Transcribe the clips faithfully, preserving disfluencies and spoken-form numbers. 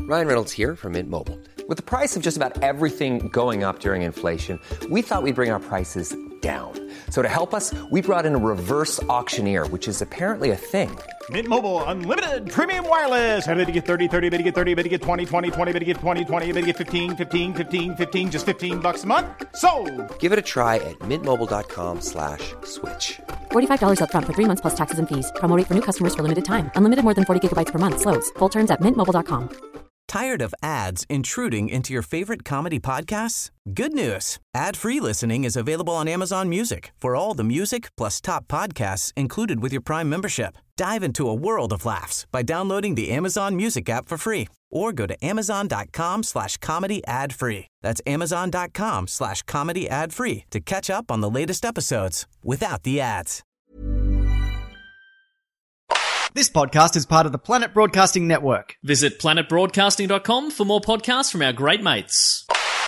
Ryan Reynolds here from Mint Mobile. With the price of just about everything going up during inflation, we thought we'd bring our prices down. So to help us, we brought in a reverse auctioneer, which is apparently a thing. Mint Mobile Unlimited Premium Wireless. How to get thirty, thirty, how to get thirty, how to get twenty, twenty, twenty, how to get twenty, twenty, how to get fifteen, fifteen, fifteen, fifteen, just fifteen bucks a month? Sold! Give it a try at mintmobile.com slash switch. forty-five dollars up front for three months plus taxes and fees. Promo rate for new customers for limited time. Unlimited more than forty gigabytes per month. Slows full terms at mint mobile dot com. Tired of ads intruding into your favorite comedy podcasts? Good news. Ad-free listening is available on Amazon Music for all the music plus top podcasts included with your Prime membership. Dive into a world of laughs by downloading the Amazon Music app for free or go to amazon.com slash comedy ad free. That's amazon.com slash comedy ad free to catch up on the latest episodes without the ads. This podcast is part of the Planet Broadcasting Network. Visit planet broadcasting dot com for more podcasts from our great mates.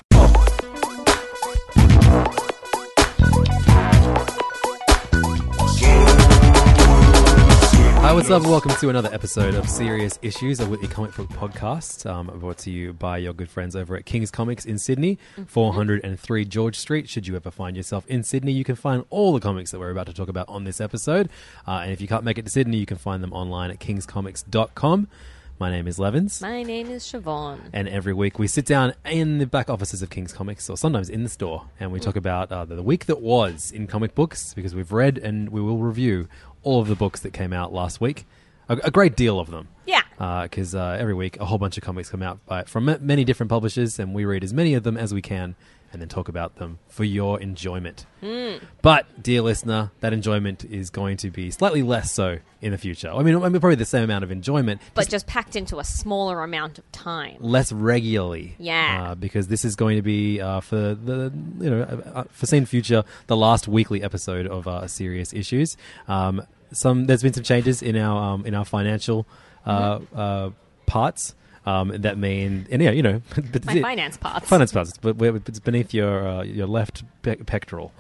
Hi, what's up, and welcome to another episode of Serious Issues, a weekly comic book podcast um, brought to you by your good friends over at King's Comics in Sydney, four oh three George Street. Should you ever find yourself in Sydney, you can find all the comics that we're about to talk about on this episode. Uh, and if you can't make it to Sydney, you can find them online at kings comics dot com. My name is Levins. My name is Siobhan. And every week we sit down in the back offices of King's Comics, or sometimes in the store, and we talk about uh, the week that was in comic books, because we've read and we will review all of the books that came out last week. A, a great deal of them. Yeah. Because uh, uh, every week a whole bunch of comics come out by, from m- many different publishers, and we read as many of them as we can and then talk about them for your enjoyment. Mm. But, dear listener, that enjoyment is going to be slightly less so in the future. I mean, I mean probably the same amount of enjoyment. But just, just packed into a smaller amount of time. Less regularly. Yeah. Uh, because this is going to be, uh, for the, you know, uh, foreseen future, the last weekly episode of uh, Serious Issues. Um, some There's been some changes in our um, in our financial uh, mm-hmm. uh, parts. Um, that mean, and yeah, you know, my it, finance parts. Finance parts, but it's beneath your uh, your left pe- pectoral.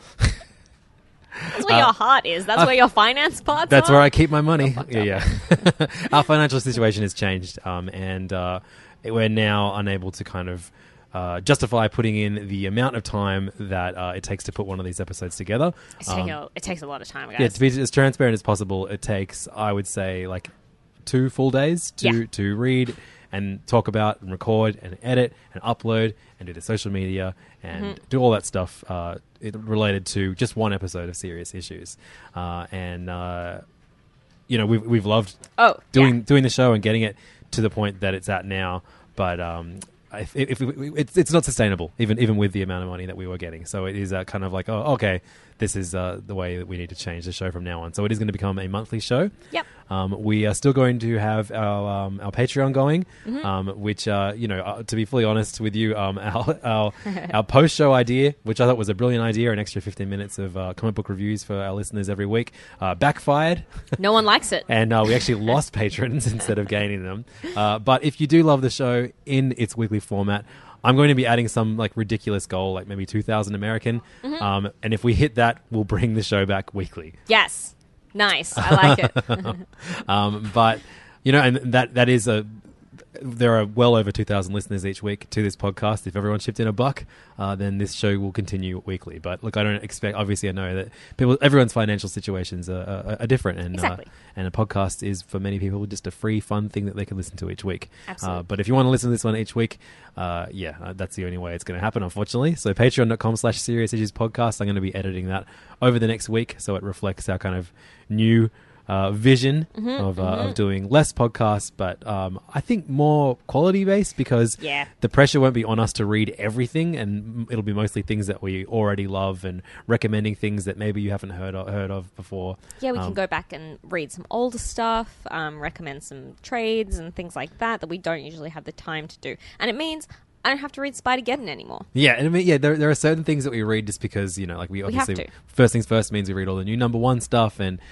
That's where uh, your heart is. That's uh, where your finance parts That's are? where I keep my money. Yeah, yeah. Our financial situation has changed, um, and uh, we're now unable to kind of uh, justify putting in the amount of time that uh, it takes to put one of these episodes together. It, take um, a, it takes a lot of time, guys. Yeah, to be as transparent as possible, it takes, I would say, like two full days to yeah. to read and talk about and record and edit and upload and do the social media and mm-hmm. do all that stuff uh, it, related to just one episode of Serious Issues. Uh, and, uh, you know, we've, we've loved oh, doing yeah. doing the show and getting it to the point that it's at now. But um, if, if we, it's it's not sustainable, even even with the amount of money that we were getting. So it is uh, kind of like, oh, okay, this is uh, the way that we need to change the show from now on. So it is going to become a monthly show. Yep. Um, we are still going to have our um, our Patreon going, mm-hmm. um, which, uh, you know, uh, to be fully honest with you, um, our our, our post-show idea, which I thought was a brilliant idea, an extra fifteen minutes of uh, comic book reviews for our listeners every week, uh, backfired. No one likes it. And uh, we actually lost patrons instead of gaining them. Uh, but if you do love the show in its weekly format, I'm going to be adding some like ridiculous goal, like maybe two thousand American. Mm-hmm. Um, and if we hit that, we'll bring the show back weekly. Yes. Nice. I like it. um, but, you know, and that that is a... There are well over two thousand listeners each week to this podcast. If everyone chipped in a buck, uh, then this show will continue weekly. But look, I don't expect... Obviously, I know that people, everyone's financial situations are, are, are different. And, exactly. uh, and a podcast is, for many people, just a free, fun thing that they can listen to each week. Absolutely. Uh, but if you want to listen to this one each week, uh, yeah, uh, that's the only way it's going to happen, unfortunately. So patreon.com slash Serious Issues Podcast. I'm going to be editing that over the next week, so it reflects our kind of new... Uh, vision mm-hmm, of, uh, mm-hmm. of doing less podcasts, but um, I think more quality based, because yeah. the pressure won't be on us to read everything, and it'll be mostly things that we already love and recommending things that maybe you haven't heard of, heard of before. Yeah, we um, can go back and read some older stuff, um, recommend some trades and things like that that we don't usually have the time to do. And it means I don't have to read Spider-Geddon anymore. Yeah, and I mean, yeah, there there are certain things that we read just because, you know, like we obviously we have to. First things first means we read all the new number one stuff, and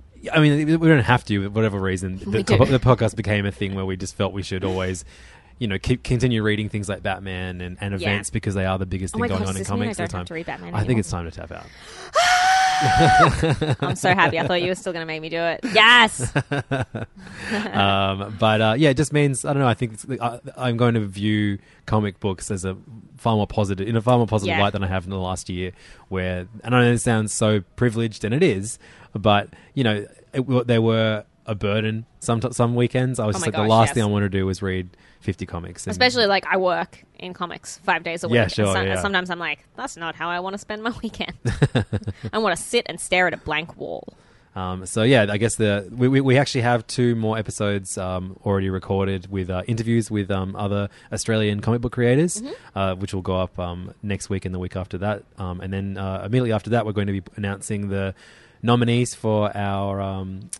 I mean, we don't have to, for whatever reason. The, the podcast became a thing where we just felt we should always, you know, keep continue reading things like Batman and, and events, yeah. because they are the biggest oh thing my God, going on in comics. comics. I don't have to read Batman I anymore. think it's time to tap out. I'm so happy. I thought you were still going to make me do it. Yes. um, but uh, yeah, it just means I don't know. I think it's, I, I'm going to view comic books as a far more positive, in a far more positive Yeah. light than I have in the last year. Where and I know it sounds so privileged, and it is, but you know, it, they were a burden. Some some weekends, I was Oh just my like, gosh, the last yes. thing I want to do was read fifty comics. And Especially like I work in comics five days a week. Yeah, and sure, so- yeah. Sometimes I'm like, that's not how I want to spend my weekend. I want to sit and stare at a blank wall. Um, so yeah, I guess the we, we, we actually have two more episodes um, already recorded with uh, interviews with um, other Australian comic book creators, uh, which will go up um, next week and the week after that. Um, and then uh, immediately after that, we're going to be announcing the nominees for our um,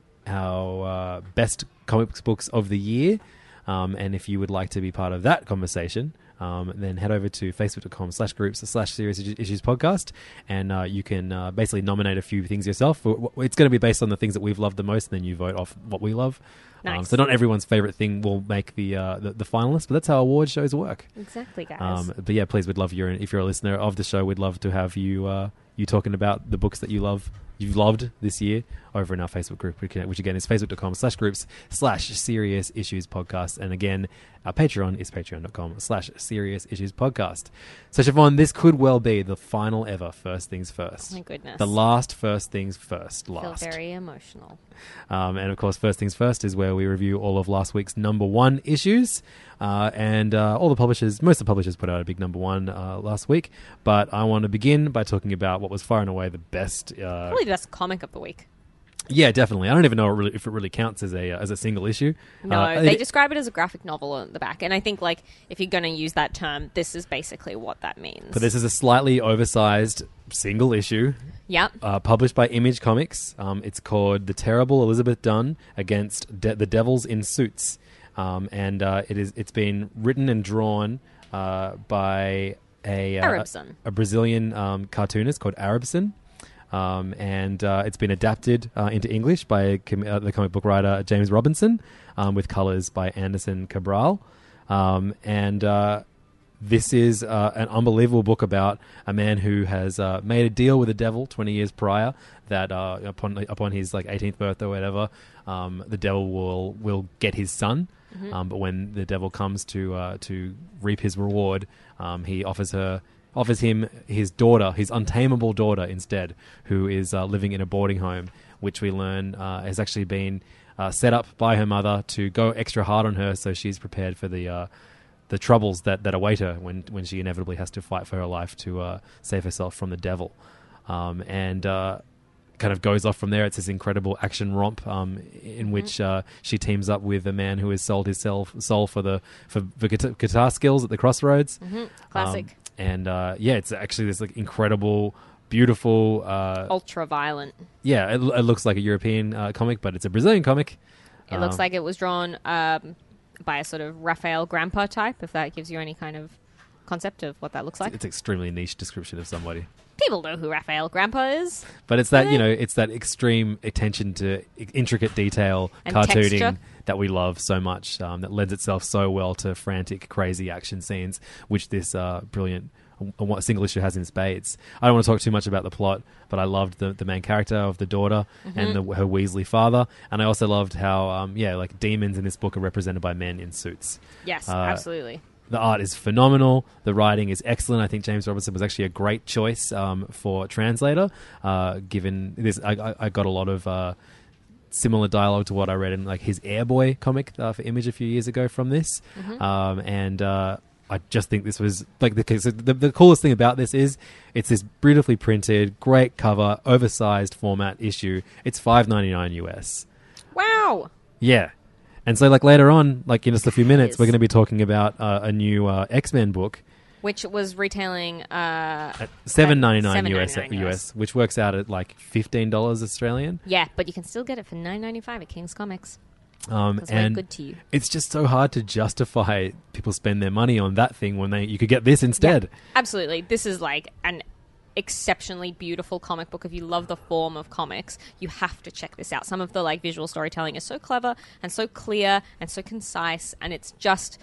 our uh, best comics books of the year. Um, and if you would like to be part of that conversation, um, then head over to facebook.com slash groups slash serious issues podcast, and uh, you can uh, basically nominate a few things yourself. It's going to be based on the things that we've loved the most, and then you vote off what we love. Um, Nice. so not everyone's favorite thing will make the, uh, the the finalists, but that's how award shows work. Exactly, guys. Um, but yeah, please, we'd love your if you're a listener of the show, we'd love to have you uh, you talking about the books that you love. You've loved this year over in our Facebook group, which again is facebook.com slash groups slash serious issues podcast. And again, our Patreon is patreon.com slash serious issues podcast. So Siobhan, this could well be the final ever First Things First. Oh my goodness. The last First Things First. I feel Last. very emotional. Um, and of course, First Things First is where we review all of last week's number one issues. Uh, and uh, all the publishers, most of the publishers put out a big number one uh, last week. But I want to begin by talking about what was far and away the best. Uh, Probably the best comic of the week. yeah, definitely. I don't even know really, if it really counts as a uh, as a single issue. No, Uh, they it- describe it as a graphic novel at the back. And I think, like, if you're going to use that term, this is basically what that means. But this is a slightly oversized single issue. Yep. Uh, published by Image Comics. Um, it's called The Terrible Elizabeth Dunn Against De- the Devils in Suits. Um, and uh, it is, it's been written and drawn uh, by a, uh, Arabson. a Brazilian um, cartoonist called Arabson. Um, and uh, it's been adapted uh, into English by com- uh, the comic book writer James Robinson, um, with colors by Anderson Cabral. Um, and uh, this is uh, an unbelievable book about a man who has uh, made a deal with the devil twenty years prior that uh, upon upon his like eighteenth birthday or whatever, um, the devil will will get his son. Mm-hmm. Um, but when the devil comes to uh, to reap his reward, um, he offers her offers him his daughter, his untamable daughter instead, who is uh, living in a boarding home, which we learn uh, has actually been uh, set up by her mother to go extra hard on her, so she's prepared for the uh, the troubles that, that await her when when she inevitably has to fight for her life to uh, save herself from the devil. Um, and uh, kind of goes off from there. It's this incredible action romp um, in Mm-hmm. which uh, she teams up with a man who has sold his self, soul for the for, for guitar, guitar skills at the crossroads. Mm-hmm. Classic. Um, and uh, yeah, it's actually this like incredible, beautiful. Uh, Ultra violent. yeah, it, it looks like a European uh, comic, but it's a Brazilian comic. It looks Um, like it was drawn um, by a sort of Raphael Grandpa type, if that gives you any kind of concept of what that looks like. it's an extremely niche description of somebody. People know who Raphael Grandpa is. But it's that, Eh. you know, it's that extreme attention to i- intricate detail, And cartooning texture. that we love so much, um, that lends itself so well to frantic, crazy action scenes, which this uh, brilliant uh, uh, single issue has in spades. I don't want to talk too much about the plot, but I loved the, the main character of the daughter and the, her Weasley father. And I also loved how, um, yeah, like demons in this book are represented by men in suits. Yes, Uh, absolutely. The art is phenomenal. The writing is excellent. I think James Robinson was actually a great choice um, for translator, uh, given this. I, I, I got a lot of uh, similar dialogue to what I read in like his Airboy comic uh, for Image a few years ago from this. Mm-hmm. Um, and uh, I just think this was like the, the the coolest thing about this is it's this beautifully printed, great cover, oversized format issue. It's five ninety-nine U S. Wow. Yeah. And so, like, later on, like, in just a few minutes, Yes. we're going to be talking about uh, a new uh, X-Men book Which was retailing... Uh, at seven ninety-nine at U S, $7.99 U S, which works out at, like, fifteen dollars Australian. yeah, but you can still get it for nine ninety-five at King's Comics. Um, That's very and good to you. it's just so hard to justify people spend their money on that thing when they you could get this instead. Yeah, absolutely. This is like an exceptionally beautiful comic book. If you love the form of comics, you have to check this out. Some of the like visual storytelling is so clever and so clear and so concise, and it's just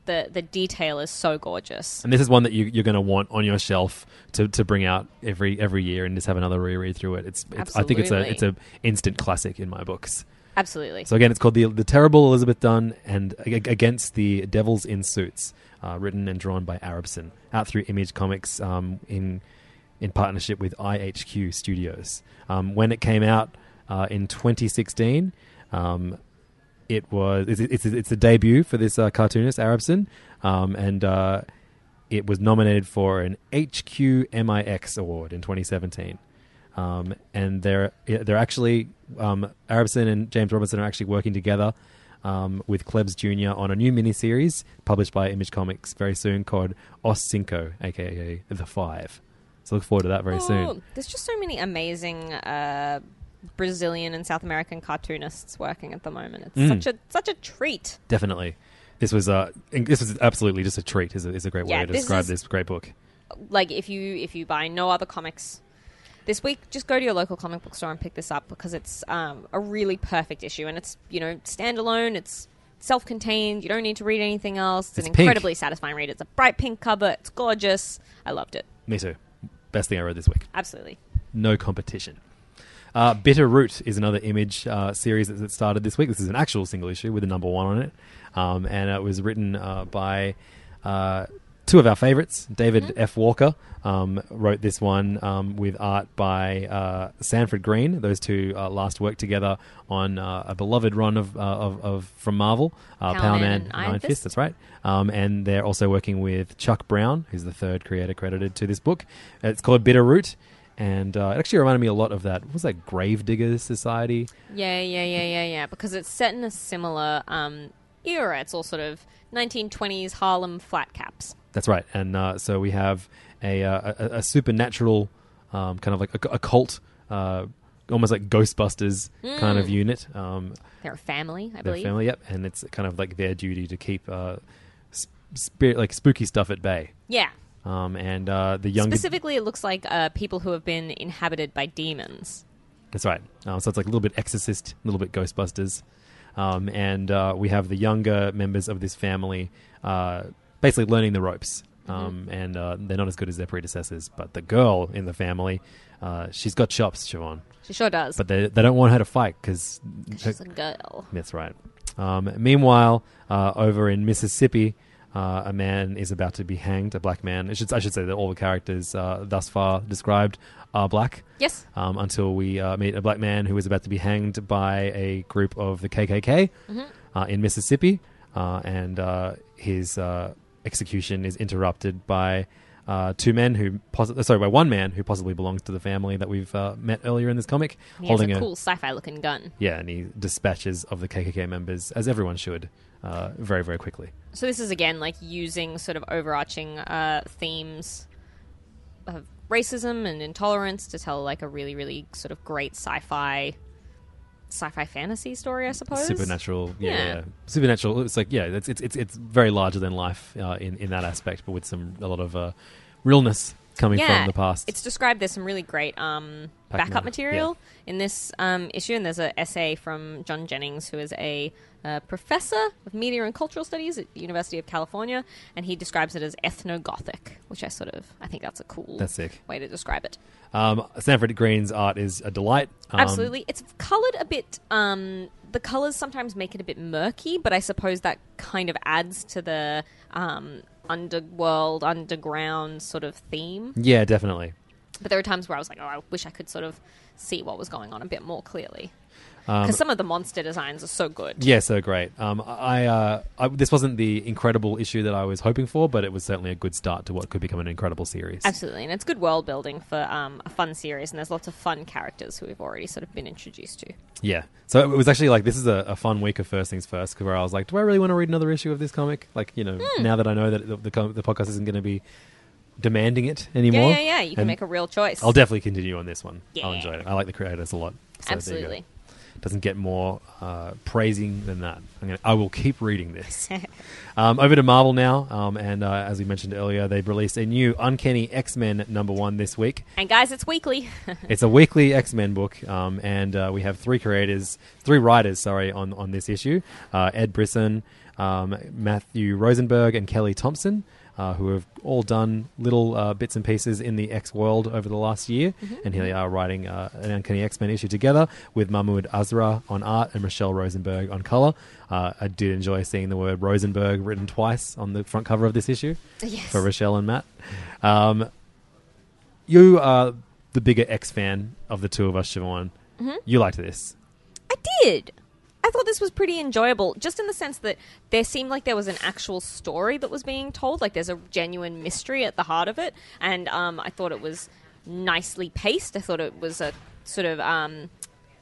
the, the detail is so gorgeous. And this is one that you, you're going to want on your shelf to, to bring out every every year and just have another reread through it. It's, it's I think it's a it's a instant classic in my books. Absolutely. So again, it's called the the Terrible Elizabeth Dunn and Against the Devils in Suits, uh, written and drawn by Arabson, out through Image Comics um, in in partnership with I H Q Studios. Um, when it came out uh, in twenty sixteen. Um, It was it's it's, it's a debut for this uh, cartoonist Arabson, um, and uh, it was nominated for an H Q M I X award in twenty seventeen. Um, and they're they're actually um, Arabson and James Robinson are actually working together um, with Klebs Junior on a new miniseries published by Image Comics very soon called Os Cinco, aka The Five. So look forward to that very oh, soon. There's just so many amazing Uh... Brazilian and South American cartoonists working at the moment. It's Mm. such a such a treat. Definitely, this was uh, this was absolutely just a treat. is a, is a great Yeah, way to this describe is- this great book. Like if you if you buy no other comics this week, just go to your local comic book store and pick this up because it's um, a really perfect issue, and it's you know standalone. It's self-contained. You don't need to read anything else. It's, It's an pink. incredibly satisfying read. It's a bright pink cover. It's gorgeous. I loved it. Me too. Best thing I read this week. Absolutely. No competition. Uh, Bitter Root is another Image uh, series that, that started this week. This is an actual single issue with a number one on it. Um, and it was written uh, by uh, two of our favorites. David Mm-hmm. F. Walker um, wrote this one um, with art by uh, Sanford Green. Those two uh, last worked together on uh, a beloved run of, uh, of, of from Marvel, uh, Power Power Man Man and Iron, Iron Fist. Fist. That's right. Um, and they're also working with Chuck Brown, who's the third creator credited to this book. It's called Bitter Root. And uh, it actually reminded me a lot of that. What was that Gravedigger Society? Yeah, yeah, yeah, yeah, yeah. Because it's set in a similar um, era. It's all sort of nineteen twenties Harlem flat caps. That's right. And uh, so we have a uh, a, a supernatural um, kind of like a, a cult, uh, almost like Ghostbusters Mm. kind of unit. Um, They're a family, I their believe. family, yep. And it's kind of like their duty to keep uh, sp- spirit, like spooky stuff at bay. Yeah. Um, and uh, the younger... Specifically, it looks like uh, people who have been inhabited by demons. That's right. Uh, so it's like a little bit Exorcist, a little bit Ghostbusters. Um, and uh, we have the younger members of this family uh, basically learning the ropes. Um, Mm-hmm. And uh, they're not as good as their predecessors. But the girl in the family, uh, she's got chops, Siobhan. She sure does. But they they don't want her to fight because... She's a girl. That's right. Um, meanwhile, uh, over in Mississippi... Uh, a man is about to be hanged, a black man. I should, I should say that all the characters uh, thus far described are black. Yes. Um, until we uh, meet a black man who is about to be hanged by a group of the K K K Mm-hmm. uh, in Mississippi. Uh, and uh, his uh, execution is interrupted by uh, two men who... Poss- sorry, by one man who possibly belongs to the family that we've uh, met earlier in this comic. He holding has a cool sci-fi looking gun. Yeah, and he dispatches of the K K K members, as everyone should, uh, very, very quickly. So this is, again, like using sort of overarching uh, themes of racism and intolerance to tell like a really, really sort of great sci-fi sci-fi fantasy story, I suppose. Supernatural, yeah, Yeah. yeah. Supernatural. It's like, yeah, it's it's it's, it's very larger than life uh, in in that aspect, but with some a lot of uh, realness coming Yeah, from the past. it's described. There's some really great um, Back backup now, material in this um, issue, and there's an essay from John Jennings, who is a uh, professor of media and cultural studies at the University of California, and he describes it as ethno-gothic, which I sort of I think that's a cool That's sick. way to describe it. Um, Sanford Green's art is a delight. Um, Absolutely, it's colored a bit. Um, the colors sometimes make it a bit murky, but I suppose that kind of adds to the um, underworld, underground sort of theme. Yeah, definitely. But there were times where I was like, oh, I wish I could sort of see what was going on a bit more clearly. Um, Because some of the monster designs are so good. Yeah, so great. Um, I, uh, I this wasn't the incredible issue that I was hoping for, but it was certainly a good start to what could become an incredible series. Absolutely. And it's good world building for um, a fun series. And there's lots of fun characters who we've already sort of been introduced to. Yeah. So it was actually like, this is a, a fun week of First Things First, where I was like, do I really want to read another issue of this comic? Like, you know, Hmm. now that I know that the, the, com- the podcast isn't going to be demanding it Yeah, anymore. yeah, yeah. You can and make a real choice. I'll definitely continue on this one. I'll Yeah. enjoy it. I like the creators a lot. So there you go. Absolutely. Doesn't get more uh, praising than that. I'm gonna, I will keep reading this. um, over to Marvel now, um, and uh, as we mentioned earlier, they've released a new Uncanny X-Men number one this week. And guys, it's weekly. It's a weekly X-Men book, um, and uh, we have three creators, three writers, sorry, on, on this issue. Uh, Ed Brisson, um, Matthew Rosenberg and Kelly Thompson, uh, who have all done little uh, bits and pieces in the X world over the last year. Mm-hmm. And here they are writing uh, an Uncanny X-Men issue together with Mahmoud Azra on art and Michelle Rosenberg on colour. Uh, I did enjoy seeing the word Rosenberg written twice on the front cover of this issue yes. for Rochelle and Matt. Um, you are the bigger X fan of the two of us, Siobhan. Mm-hmm. You liked this. I did. I thought this was pretty enjoyable, just in the sense that there seemed like there was an actual story that was being told. Like, there's a genuine mystery at the heart of it. And um, I thought it was nicely paced. I thought it was a sort of um,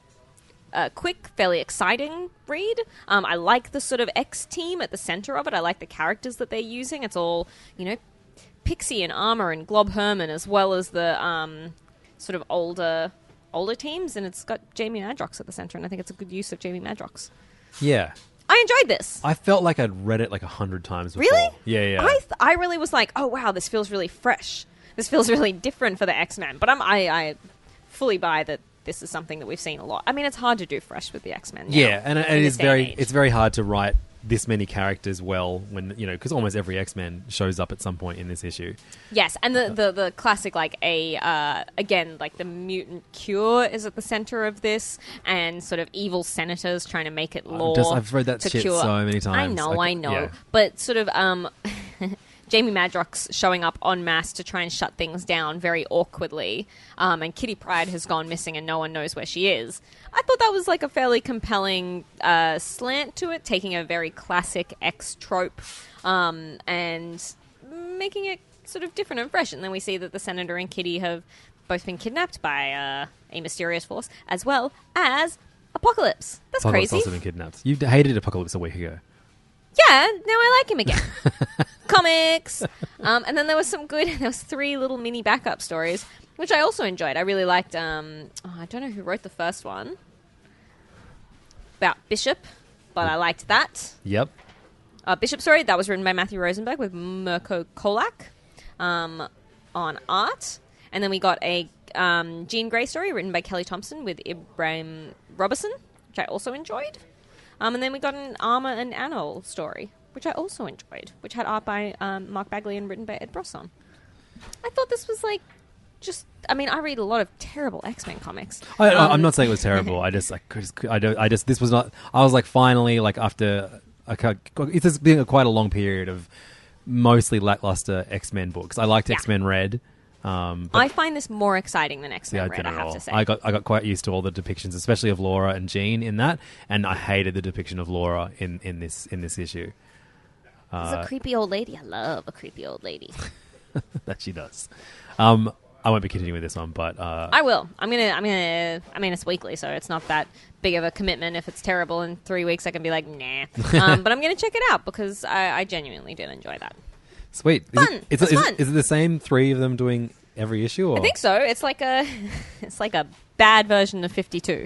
a quick, fairly exciting read. Um, I like the sort of X team at the center of it. I like the characters that they're using. It's all, you know, Pixie and Armor and Glob Herman, as well as the um, sort of older... older teams, and it's got Jamie Madrox at the center, and I think it's a good use of Jamie Madrox. Yeah. I enjoyed this. I felt like I'd read it like a hundred times before. Really? Yeah, yeah. I th- I really was like, oh wow, this feels really fresh. This feels really different for the X-Men. But I'm, I, I fully buy that this is something that we've seen a lot. I mean, it's hard to do fresh with the X-Men now, yeah, and, and it is very, and it's very hard to write this many characters well when, you know, because almost every X-Men shows up at some point in this issue. Yes, and the, the, the classic, like, a uh, again, like, the mutant cure is at the center of this, and sort of evil senators trying to make it law. Just, I've read that to shit cure. so many times. I know, like, I know. yeah. But sort of um, Jamie Madrox showing up en masse to try and shut things down very awkwardly, um, and Kitty Pryde has gone missing and no one knows where she is. I thought that was like a fairly compelling uh, slant to it, taking a very classic X trope um, and making it sort of different and fresh. And then we see that the Senator and Kitty have both been kidnapped by uh, a mysterious force, as well as Apocalypse. That's Apocalypse crazy. also been kidnapped. You hated Apocalypse a week ago. Yeah, now I like him again. Comics. Um, and then there was some good, there was three little mini backup stories, which I also enjoyed. I really liked, um, oh, I don't know who wrote the first one, about Bishop, but I liked that. Yep. Uh, Bishop story, that was written by Matthew Rosenberg with Mirko Kolak um, on art. And then we got a um, Jean Grey story written by Kelly Thompson with Ibrahim Robertson, which I also enjoyed. Um, and then we got an Armor and Anil story, which I also enjoyed, which had art by um, Mark Bagley and written by Ed Brosson. I thought this was like just... I mean, I read a lot of terrible X-Men comics. I, um, I'm not saying it was terrible. I just, like, just, I don't, I just, this was not... I was like, finally, like, after... It's been a, quite a long period of mostly lackluster X-Men books. I liked Yeah. X-Men Red. Um, but I find this more exciting than X-Men yeah, Red, I have all. to say. I got I got quite used to all the depictions, especially of Laura and Jean in that, and I hated the depiction of Laura in, in this in this issue. She's a creepy old lady. I love a creepy old lady. That she does. Um, I won't be continuing with this one, but uh, I will. I'm gonna. I'm gonna. I mean, it's weekly, so it's not that big of a commitment. If it's terrible in three weeks, I can be like, nah. Um, but I'm gonna check it out because I, I genuinely did enjoy that. sweet. Is Fun. It, is, It's it, is, fun. it, is it the same three of them doing every issue? Or? I think so. It's like a. It's like a bad version of fifty-two.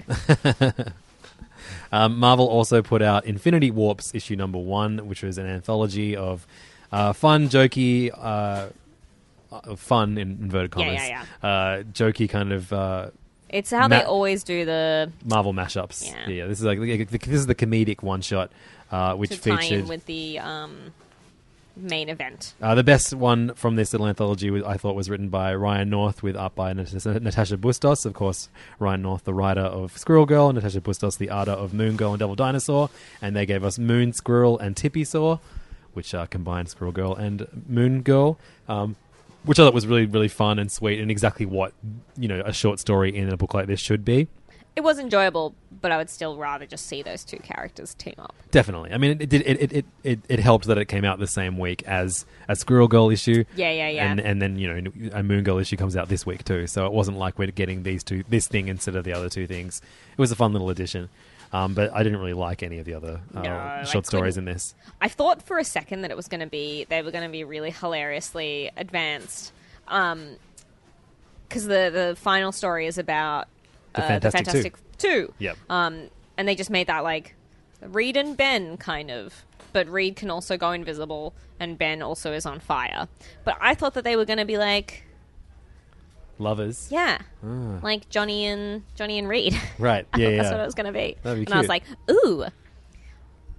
um, Marvel also put out Infinity Warps issue number one, which was an anthology of uh, fun, jokey. Uh, Uh, fun in inverted commas, Yeah, yeah, Uh, jokey kind of uh, It's how Ma- they always do the Marvel mashups. Yeah. yeah, this is like this is the comedic one shot, uh, which to tie featured in with the um, main event. uh, the best one from this little anthology. Was, I thought was written by Ryan North with art by Nat- Natasha Bustos. Of course, Ryan North, the writer of Squirrel Girl, Natasha Bustos, the artist of Moon Girl and Devil Dinosaur, and they gave us Moon Squirrel and Tippy Saw, which uh, combined Squirrel Girl and Moon Girl. Um, Which I thought was really, really fun and sweet, and exactly what, you know, a short story in a book like this should be. It was enjoyable, but I would still rather just see those two characters team up. Definitely. I mean, it did. It, it, it, it, it helped that it came out the same week as a Squirrel Girl issue. Yeah, yeah, yeah. And and then, you know, a Moon Girl issue comes out this week too. So it wasn't like we're getting these two, this thing instead of the other two things. It was a fun little addition. Um, but I didn't really like any of the other uh, No, short I stories couldn't. in this. I thought for a second that it was going to be they were going to be really hilariously advanced. Um, because the the final story is about The uh, Fantastic the Fantastic Two. Yep. Um, and they just made that like Reed and Ben kind of, but Reed can also go invisible, and Ben also is on fire. But I thought that they were going to be like, Lovers. yeah, Ah. like Johnny and Johnny and Reed. Right. Yeah, yeah. That's what it was going to be. That'd be and I was cute. like, ooh.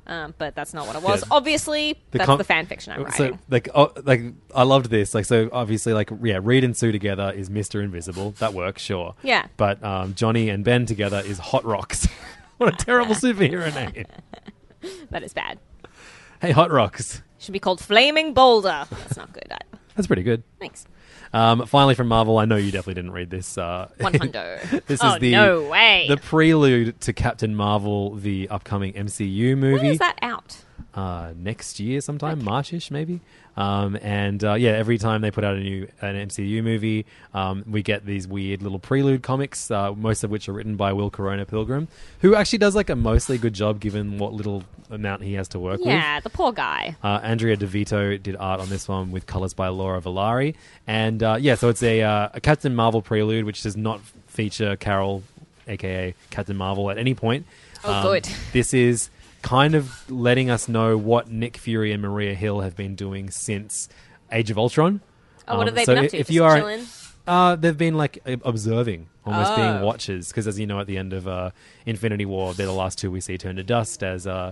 Um, but that's not what it was. Yeah. Obviously, The that's com- the fan fiction I'm So, writing. like, oh, like I loved this. Like, so obviously, like, yeah, Reed and Sue together is Mister Invisible. That works, sure. Yeah. But um, Johnny and Ben together is Hot Rocks. What a terrible superhero name. That is bad. Hey, Hot Rocks. Should be called Flaming Boulder. That's not good. either. That's pretty good. Thanks. Um, finally, from Marvel, I know you definitely didn't read this. Uh, One hundo. this Oh, is the no way. the prelude to Captain Marvel, the upcoming M C U movie. When is that out? Uh, next year sometime, Marchish maybe. Um, and uh, yeah, every time they put out a new an M C U movie, um, we get these weird little prelude comics, uh, most of which are written by Will Corona Pilgrim, who actually does like a mostly good job given what little amount he has to work with. Yeah, the poor guy. Uh, Andrea DeVito did art on this one with colors by Laura Villari. And uh, yeah, so it's a, uh, a Captain Marvel prelude, which does not feature Carol, a k a. Captain Marvel, at any point. Oh, good. This is kind of letting us know what Nick Fury and Maria Hill have been doing since Age of Ultron. Oh, what Um, have they so been up if to? if Just you are, chilling? uh, they've been like ob- observing, almost being Oh. watchers, because as you know, at the end of uh, Infinity War, they're the last two we see turn to dust as uh,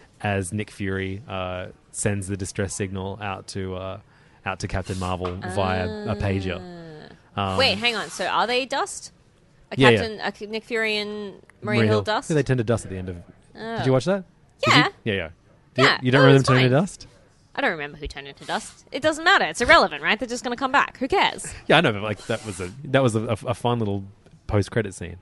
as Nick Fury uh, sends the distress signal out to uh, out to Captain Marvel via a pager. Um, Wait, hang on. So are they dust? A Yeah, yeah. Captain, A Nick Fury and Maria, Hill dust? Yeah, they turn to dust at the end of. Oh. Did you watch that? Did Yeah. you? Yeah, yeah. Do you, Yeah, you don't no, remember them it's turning to fine. dust? I don't remember who turned into dust. It doesn't matter. It's irrelevant, right? They're just going to come back. Who cares? Yeah, I know, but like that was a that was a, a, a fun little post credit scene.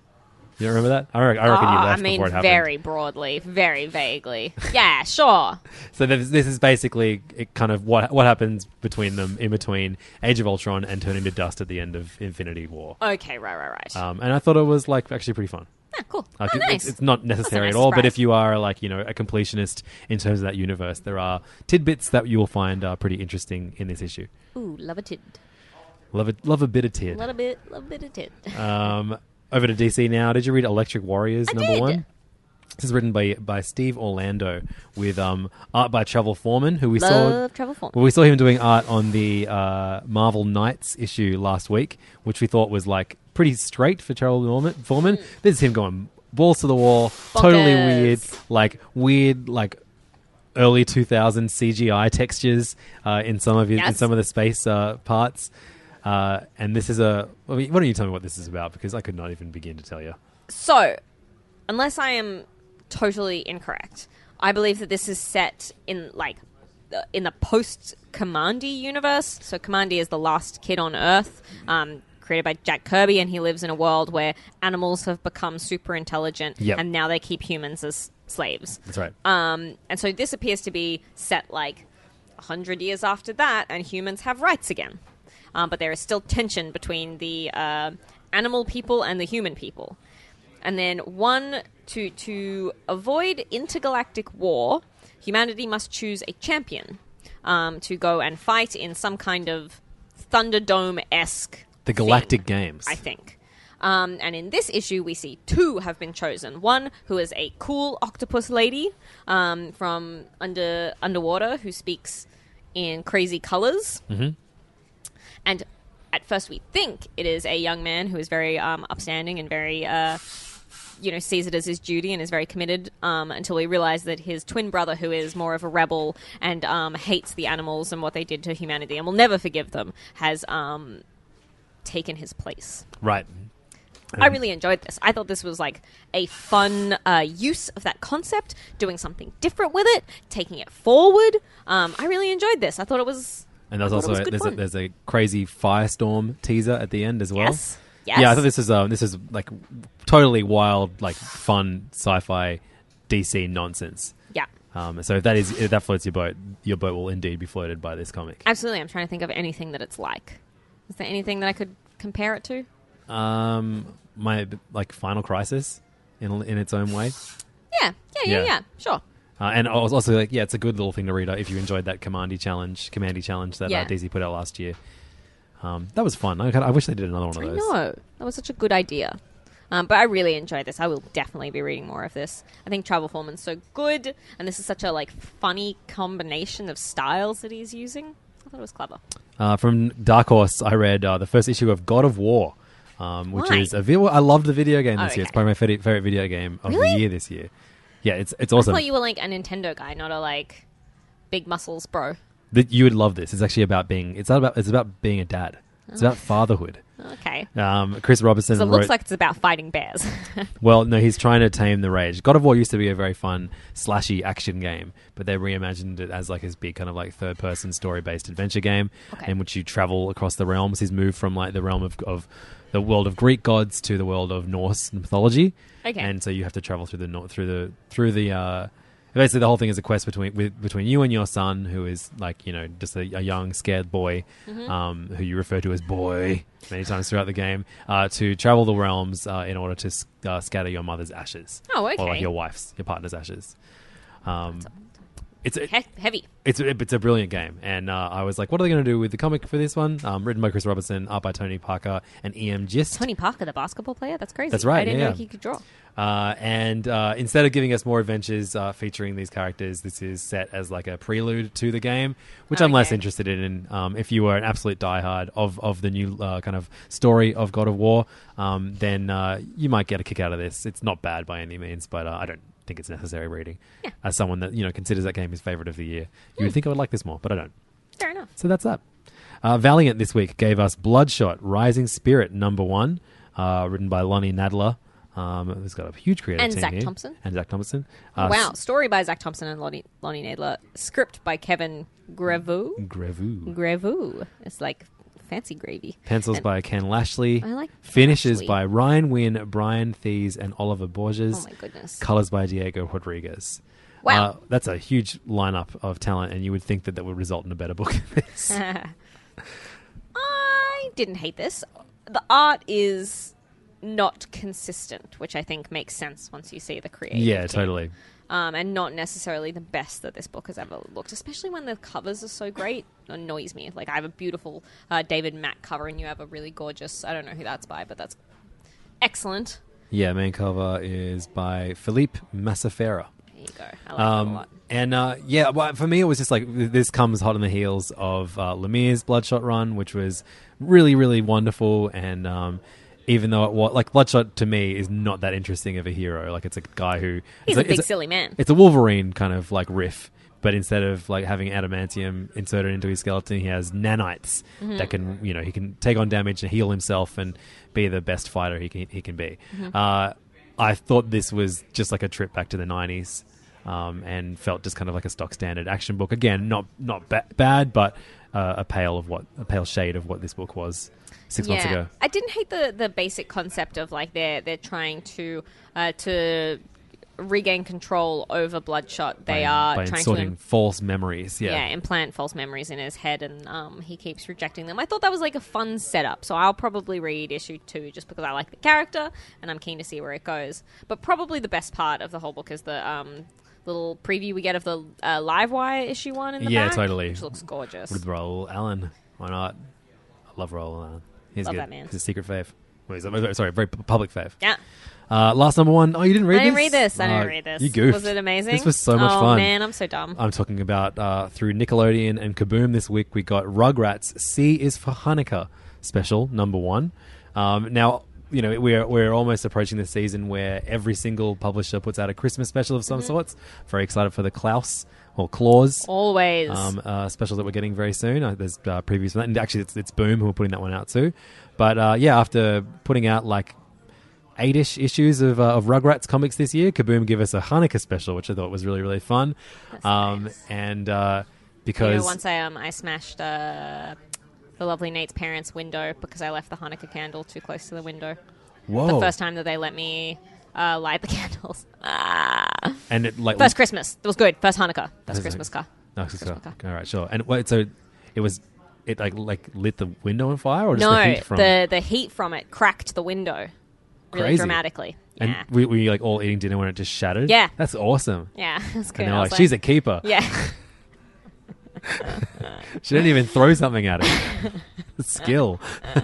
You don't remember that? I reckon, I reckon you Oh, left I mean, before it happened. very broadly, very vaguely. Yeah, sure. So this, this is basically it kind of what what happens between them in between Age of Ultron and turning to dust at the end of Infinity War. Okay, right, right, right. Um, and I thought it was like actually pretty fun. ah, cool. Like, oh, it- nice. it's, it's not necessary nice at all, but surprise. if you are like you know a completionist in terms of that universe, there are tidbits that you will find are pretty interesting in this issue. Ooh, love a tid. Love it, love a bit of tid. A little bit, love a bit of tid. Um, over to D C now. Did you read Electric Warriors I number did. one? This is written by by Steve Orlando with um, art by Travel Foreman, who we saw. Love Travel Foreman. Well, we saw him doing art on the uh, Marvel Knights issue last week, which we thought was like pretty straight for Travel Foreman. Foreman. This is him going balls to the wall, totally Bonkers. weird, like weird, like early two thousands C G I textures uh, in some of his, in Yes. some of the space uh, parts. Uh, and this is a. I mean, why don't you tell me what this is about? Because I could not even begin to tell you. So, unless I am totally incorrect, I believe that this is set in like the- in the post Commandy universe. So Commandy is the last kid on Earth, um, created by Jack Kirby, and he lives in a world where animals have become super intelligent, Yep. and now they keep humans as slaves. That's right. Um, and so this appears to be set like a hundred years after that, and humans have rights again. Um, but there is still tension between the uh, animal people and the human people. And then one, to to avoid intergalactic war, humanity must choose a champion um, to go and fight in some kind of Thunderdome-esque The Galactic thing, Games. I think. Um, and in this issue, we see two have been chosen. One who is a cool octopus lady um, from under underwater who speaks in crazy colors. Mm-hmm. And at first we think it is a young man who is very um, upstanding and very, uh, you know, sees it as his duty and is very committed um, until we realize that his twin brother, who is more of a rebel and um, hates the animals and what they did to humanity and will never forgive them, has um, taken his place. Right. I really enjoyed this. I thought this was like a fun uh, use of that concept, doing something different with it, taking it forward. Um, I really enjoyed this. I thought it was. And there's I thought it also was a, good there's a, fun. there's a crazy firestorm teaser at the end as well. Yes. Yes. Yeah, I thought this is um, this is like totally wild, like fun sci-fi D C nonsense. Yeah. Um, so if that is if that floats your boat, your boat will indeed be floated by this comic. Absolutely. I'm trying to think of anything that it's like. Is there anything that I could compare it to? Um, my like Final Crisis in in its own way. Yeah. Yeah, yeah, Yeah. yeah. Sure. Uh, and I was also like, yeah, it's a good little thing to read uh, if you enjoyed that Commandy challenge, Commandy challenge that Yeah. uh, D C put out last year. Um, that was fun. I, kinda- I wish they did another one of I those. know. That was such a good idea. Um, but I really enjoyed this. I will definitely be reading more of this. I think Travel Foreman's so good, and this is such a like funny combination of styles that he's using. I thought it was clever. Uh, from Dark Horse, I read uh, the first issue of God of War, um, which Why? is a video. I loved the video game this Oh, year. It's okay. probably my favorite, favorite video game of Really? the year this year. Yeah, it's it's I awesome. thought you were like a Nintendo guy, not a like big muscles bro. That you would love this. It's actually about being. It's not about. It's about being a dad. It's about fatherhood. Okay. Um, Chris Robertson. So it wrote, looks like it's about fighting bears. Well, no, he's trying to tame the rage. God of War used to be a very fun slashy action game, but they reimagined it as like his big kind of like third person story based adventure game Okay. in which you travel across the realms. He's moved from like the realm of, of the world of Greek gods to the world of Norse mythology. Okay. And so you have to travel through the nor- through the through the uh, basically the whole thing is a quest between with, between you and your son, who is like, you know, just a, a young scared boy, Mm-hmm. um, who you refer to as boy many times throughout the game, uh, to travel the realms uh, in order to s- uh, scatter your mother's ashes. Oh, okay. Or like your wife's, your partner's ashes. Um, it's a, He- heavy. it's a, it's a brilliant game, and uh, I was like, what are they going to do with the comic for this one? Um, written by Chris Robertson, art by Tony Parker and E M Gist. Tony Parker, the basketball player? That's crazy. That's right, I didn't yeah, know yeah. he could draw. Uh, and uh, instead of giving us more adventures uh, featuring these characters, this is set as like a prelude to the game, which I'm less Okay. interested in. Um, if you were an absolute diehard of, of the new uh, kind of story of God of War, um, then uh, you might get a kick out of this. It's not bad by any means, but uh, I don't think it's necessary reading. Yeah. As someone that, you know, considers that game his favorite of the year, you would think I would like this more, but I don't. Fair enough. So that's that. Uh, Valiant this week gave us Bloodshot Rising Spirit number one, uh, written by Lonnie Nadler. Um, it's got a huge creative And team Zach here. Thompson. And Zach Thompson. Uh, Wow. Story by Zach Thompson and Lonnie, Lonnie Nadler. Script by Kevin Greveux. Greveux. Greveux. It's like fancy gravy. Pencils And- by Ken Lashley. I like Finishes Lashley. by Ryan Wynn, Brian Thies, and Oliver Borges. Oh my goodness. Colors by Diego Rodriguez. Wow. Uh, that's a huge lineup of talent, and you would think that that would result in a better book than this. I didn't hate this. The art is not consistent, which I think makes sense once you see the creative yeah, team. totally. Um, and not necessarily the best that this book has ever looked, especially when the covers are so great. It annoys me. Like, I have a beautiful uh, David Mack cover, and you have a really gorgeous, I don't know who that's by, but that's excellent. Yeah, main cover is by Philippe Massafera. There you go. I like that a Um, lot. and uh, yeah, well, for me, it was just like th- this comes hot on the heels of uh, Lemire's Bloodshot run, which was really, really wonderful. And um, even though it was like Bloodshot to me is not that interesting of a hero, like it's a guy who He's it's a big, it's silly man. It's a Wolverine kind of like riff, but instead of like having adamantium inserted into his skeleton, he has nanites Mm-hmm. that can, you know, he can take on damage and heal himself and be the best fighter he can he can be. Mm-hmm. Uh, I thought this was just like a trip back to the nineties. Um, and felt just kind of like a stock standard action book. Again, not not ba- bad, but uh, a pale of what a pale shade of what this book was six months ago. I didn't hate the, the basic concept of like they're they're trying to uh, to regain control over Bloodshot. They by, are by trying inserting to im- false memories. Yeah, yeah implant false memories in his head, and um, he keeps rejecting them. I thought that was like a fun setup, so I'll probably read issue two just because I like the character and I'm keen to see where it goes. But probably the best part of the whole book is the um, little preview we get of the uh, Livewire issue one in the Yeah, back, totally. which looks gorgeous. with Raoul Allen. Why not? I love Raoul Allen. He's Love good. that man. He's a secret fave. Well, he's a, sorry, very pu- public fave. Yeah. Uh, last number one. Oh, you didn't read I this? didn't read this. I Oh, didn't read this. You goofed. Was it amazing? This was so much oh, fun. man, I'm so dumb. I'm talking about uh, through Nickelodeon and Kaboom this week. We got Rugrats C is for Hanukkah special number one. Um, now, you know, we're we're almost approaching the season where every single publisher puts out a Christmas special of some Mm-hmm. sorts. Very excited for the Klaus or Claus Always. um, uh, special that we're getting very soon. Uh, there's uh, previews for that, and actually, it's, it's Boom who are putting that one out too. But uh, yeah, after putting out like eight-ish issues of, uh, of Rugrats comics this year, Kaboom give us a Hanukkah special, which I thought was really really fun. That's Um, nice. And uh, You because know, once I um I smashed uh, the lovely Nate's parents' window because I left the Hanukkah candle too close to the window. whoa, The first time that they let me uh, light the candles. Ah. and it like First Christmas. It was good. First Hanukkah. First Is it- Christmas car. No, it's Christmas okay. car. All right, sure. And wait, so it was it like like lit the window on fire, or just No, the heat from? the the heat from it cracked the window really Crazy. dramatically. and Yeah. we were you like all eating dinner when it just shattered? Yeah. That's awesome. Yeah, it's good. And they're I like, was she's a keeper. Yeah. She didn't even throw something at it. Skill.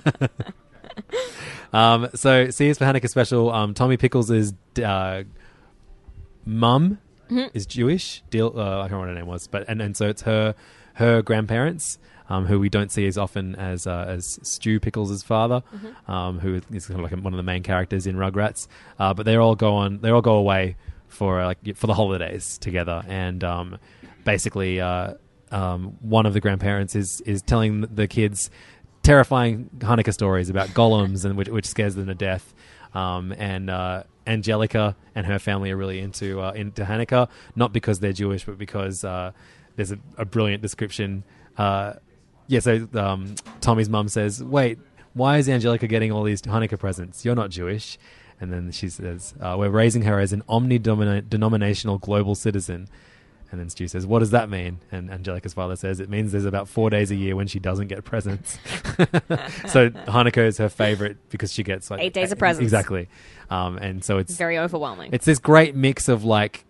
um, so, C is for Hanukkah special. Um, Tommy Pickles' uh, mum Mm-hmm. is Jewish. Deal, uh, I can't remember what her name was, but and, and so it's her her grandparents, um, who we don't see as often as uh, as Stu Pickles' father, Mm-hmm. um, who is kind of like one of the main characters in Rugrats. Uh, but they all go on. They all go away for uh, like for the holidays together, and um, basically uh, um, one of the grandparents is is telling the kids terrifying Hanukkah stories about golems and which, which scares them to death. Um, and uh, Angelica and her family are really into uh, into Hanukkah, not because they're Jewish, but because uh, there's a, a brilliant description. Uh, yeah, so um, Tommy's mum says, "Wait, why is Angelica getting all these Hanukkah presents? You're not Jewish." And then she says, uh, "We're raising her as an omni-denominational global citizen." And then Stu says, "What does that mean?" And Angelica's father says, "It means there's about four days a year when she doesn't get presents." So Hanukkah is her favorite because she gets like eight days of presents. Exactly. Um, and so it's very overwhelming. It's this great mix of like,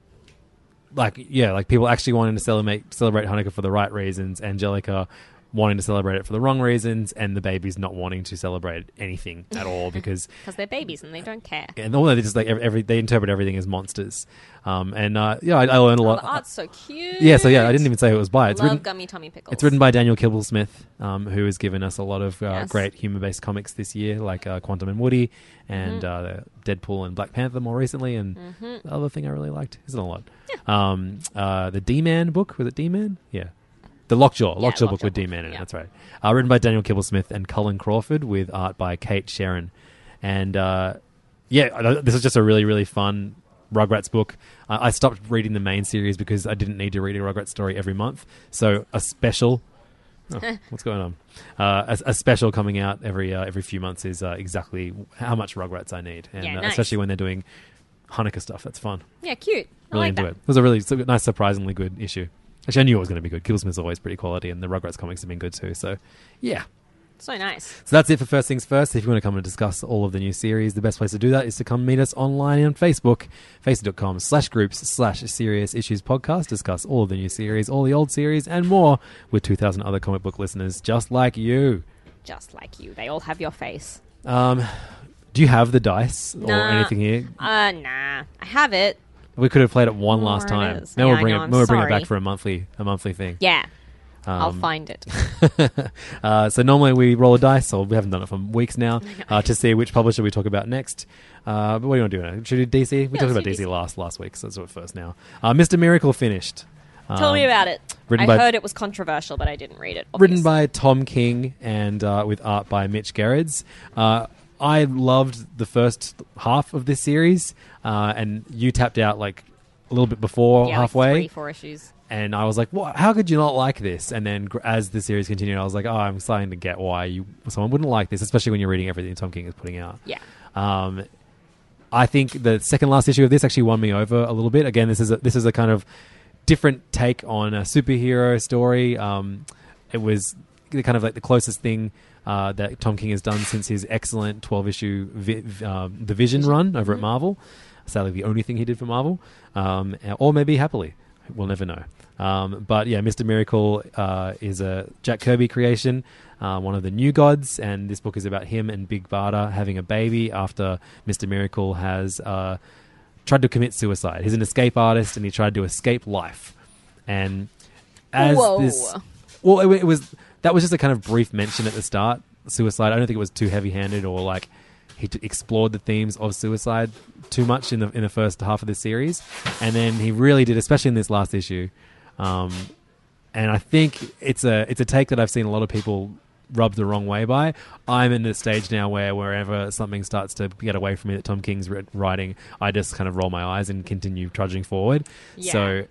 like yeah, like people actually wanting to celebrate celebrate Hanukkah for the right reasons, Angelica wanting to celebrate it for the wrong reasons, and the babies not wanting to celebrate anything at all because because they're babies and they don't care. And all they just like every, every they interpret everything as monsters. Um, and uh, yeah, I, I learned a Oh, lot. the art's so cute. Yeah, so yeah, I didn't even say it was by. It's Love written, Gummy Tommy Pickles. It's written by Daniel Kibblesmith, um, who has given us a lot of uh, Yes. great humor-based comics this year, like uh, Quantum and Woody, and Mm-hmm. uh, Deadpool and Black Panther more recently. And Mm-hmm. the other thing I really liked isn't a lot. Um, uh, the D-Man book was it D-Man? Yeah. The Lockjaw, Yeah, Lockjaw book Lockjaw with book, D-Man in it, yeah. that's right. Uh, written by Daniel Kibblesmith and Cullen Crawford with art by Kate Sharon. And uh, yeah, this is just a really, really fun Rugrats book. Uh, I stopped reading the main series because I didn't need to read a Rugrats story every month. So a special... Oh, what's going on? Uh, a, a special coming out every uh, every few months is uh, exactly how much Rugrats I need. And Yeah, uh, nice. especially when they're doing Hanukkah stuff. That's fun. Yeah, cute. I Really like into that. it. It was a really su- nice, surprisingly good issue. Actually, I knew it was going to be good. Kibblesmith's always pretty quality, and the Rugrats comics have been good too. So, yeah. So nice. So that's it for First Things First. If you want to come and discuss all of the new series, the best place to do that is to come meet us online on Facebook, facebook.com slash groups slash Serious Issues Podcast. Discuss all of the new series, all the old series, and more with two thousand other comic book listeners just like you. Just like you. They all have your face. Um, do you have the dice or Nah. anything here? Uh, nah. I have it. We could have played it one last There it time. is. Now Yeah, we'll I bring know, it. I'm We'll bring it sorry. back for a monthly, a monthly thing. Yeah. I'll Um, find it. uh, so normally we roll a dice, or we haven't done it for weeks now, uh, to see which publisher we talk about next. Uh, but what do you want to do now? Should we do D C? We Yeah, talked let's about do D C D C. last last week, so let's do it first now. Uh, Mister Miracle finished. Tell Um, me about it. written I by- heard it was controversial, but I didn't read it. Written obviously. by Tom King and uh, with art by Mitch Gerrards. Uh, I loved the first half of this series, uh, and you tapped out like a little bit before yeah, halfway. Like three, four issues. And I was like, "What? How could you not like this?" And then, gr- as the series continued, I was like, "Oh, I'm starting to get why you someone wouldn't like this, especially when you're reading everything Tom King is putting out." Yeah. Um, I think the second last issue of this actually won me over a little bit. Again, this is a, this is a kind of different take on a superhero story. Um, it was the kind of like the closest thing uh, that Tom King has done since his excellent twelve issue vi- v- um, The Vision run over at Marvel. Sadly, the only thing he did for Marvel, um, or maybe happily. We'll never know. Um, but yeah, Mister Miracle uh, is a Jack Kirby creation, uh, one of the new gods, and this book is about him and Big Barda having a baby after Mister Miracle has uh, tried to commit suicide. He's an escape artist, and he tried to escape life. And as Whoa. this, well, it, it was that was just a kind of brief mention at the start. Suicide. I don't think it was too heavy-handed or like he t- explored the themes of suicide too much in the in the first half of the series, and then he really did, especially in this last issue. Um, and I think it's a it's a take that I've seen a lot of people rub the wrong way by. I'm in the stage now where wherever something starts to get away from me that Tom King's writ- writing, I just kind of roll my eyes and continue trudging forward. Yeah. So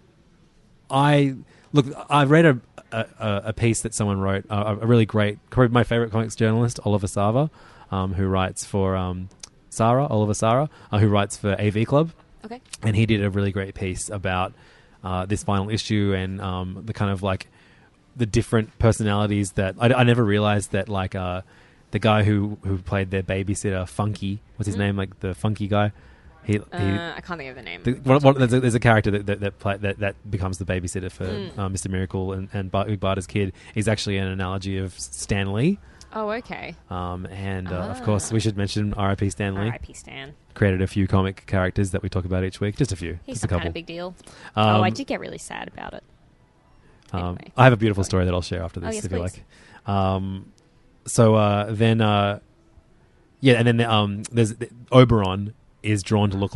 I look. I read a a, a piece that someone wrote, a, a really great, probably my favorite comics journalist, Oliver Sava, um, who writes for um, Sarah, Oliver Sarah, uh, who writes for A V Club. Okay. And he did a really great piece about uh, this final issue and um, the kind of like the different personalities that I, I never realized that like uh, the guy who, who played their babysitter, Funky, what's his name? Like the funky guy. He, he Uh, I can't think of the name. the, what, what, there's, a, there's a character that that that, play, that that becomes the babysitter for Mm. uh, Mister Miracle and and Bart, Barda's kid is actually an analogy of Stan Lee. Oh, okay. Um, and uh, of Ah. course, we should mention R I P Stan Lee. R I P Stan. Created a few comic characters that we talk about each week, just a few, He's just a some kind couple. of big deal. Um, oh, I did get really sad about it. Um, Anyway. I have a beautiful story that I'll share after Oh, this, yes, if you please. like. Um, so uh, then, uh, yeah, and then um, there's Oberon is drawn to look like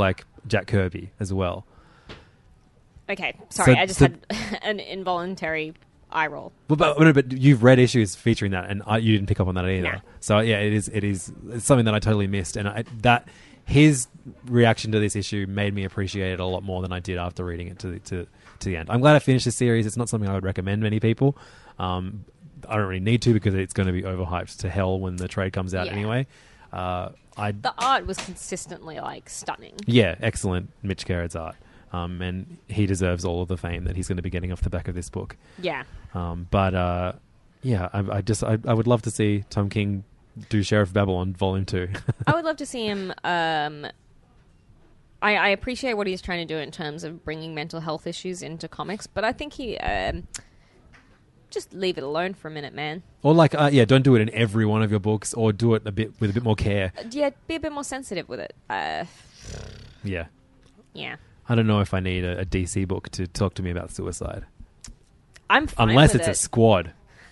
Jack Kirby as well. Okay, sorry, So- I just so- had an involuntary eye roll. Well, but, no, but you've read issues featuring that, and I, you didn't pick up on that either. Nah. So yeah, it is. It is it's something that I totally missed, and I, that his reaction to this issue made me appreciate it a lot more than I did after reading it to the, to to the end. I'm glad I finished the series. It's not something I would recommend many people. Um, I don't really need to because it's going to be overhyped to hell when the trade comes out Yeah. anyway. Uh, I The art was consistently like stunning. yeah, excellent Mitch Gerard's art. Um, and he deserves all of the fame that he's going to be getting off the back of this book. Yeah. Um, but uh, yeah, I, I just I, I would love to see Tom King do Sheriff Babylon Volume Two. I would love to see him. Um, I, I appreciate what he's trying to do in terms of bringing mental health issues into comics, but I think he um, just leave it alone for a minute, man. Or like uh, yeah, don't do it in every one of your books, or do it a bit with a bit more care. Uh, Yeah, be a bit more sensitive with it. Uh, Yeah, yeah, I don't know if I need a, a D C book to talk to me about suicide, I'm fine unless with it's it. a squad.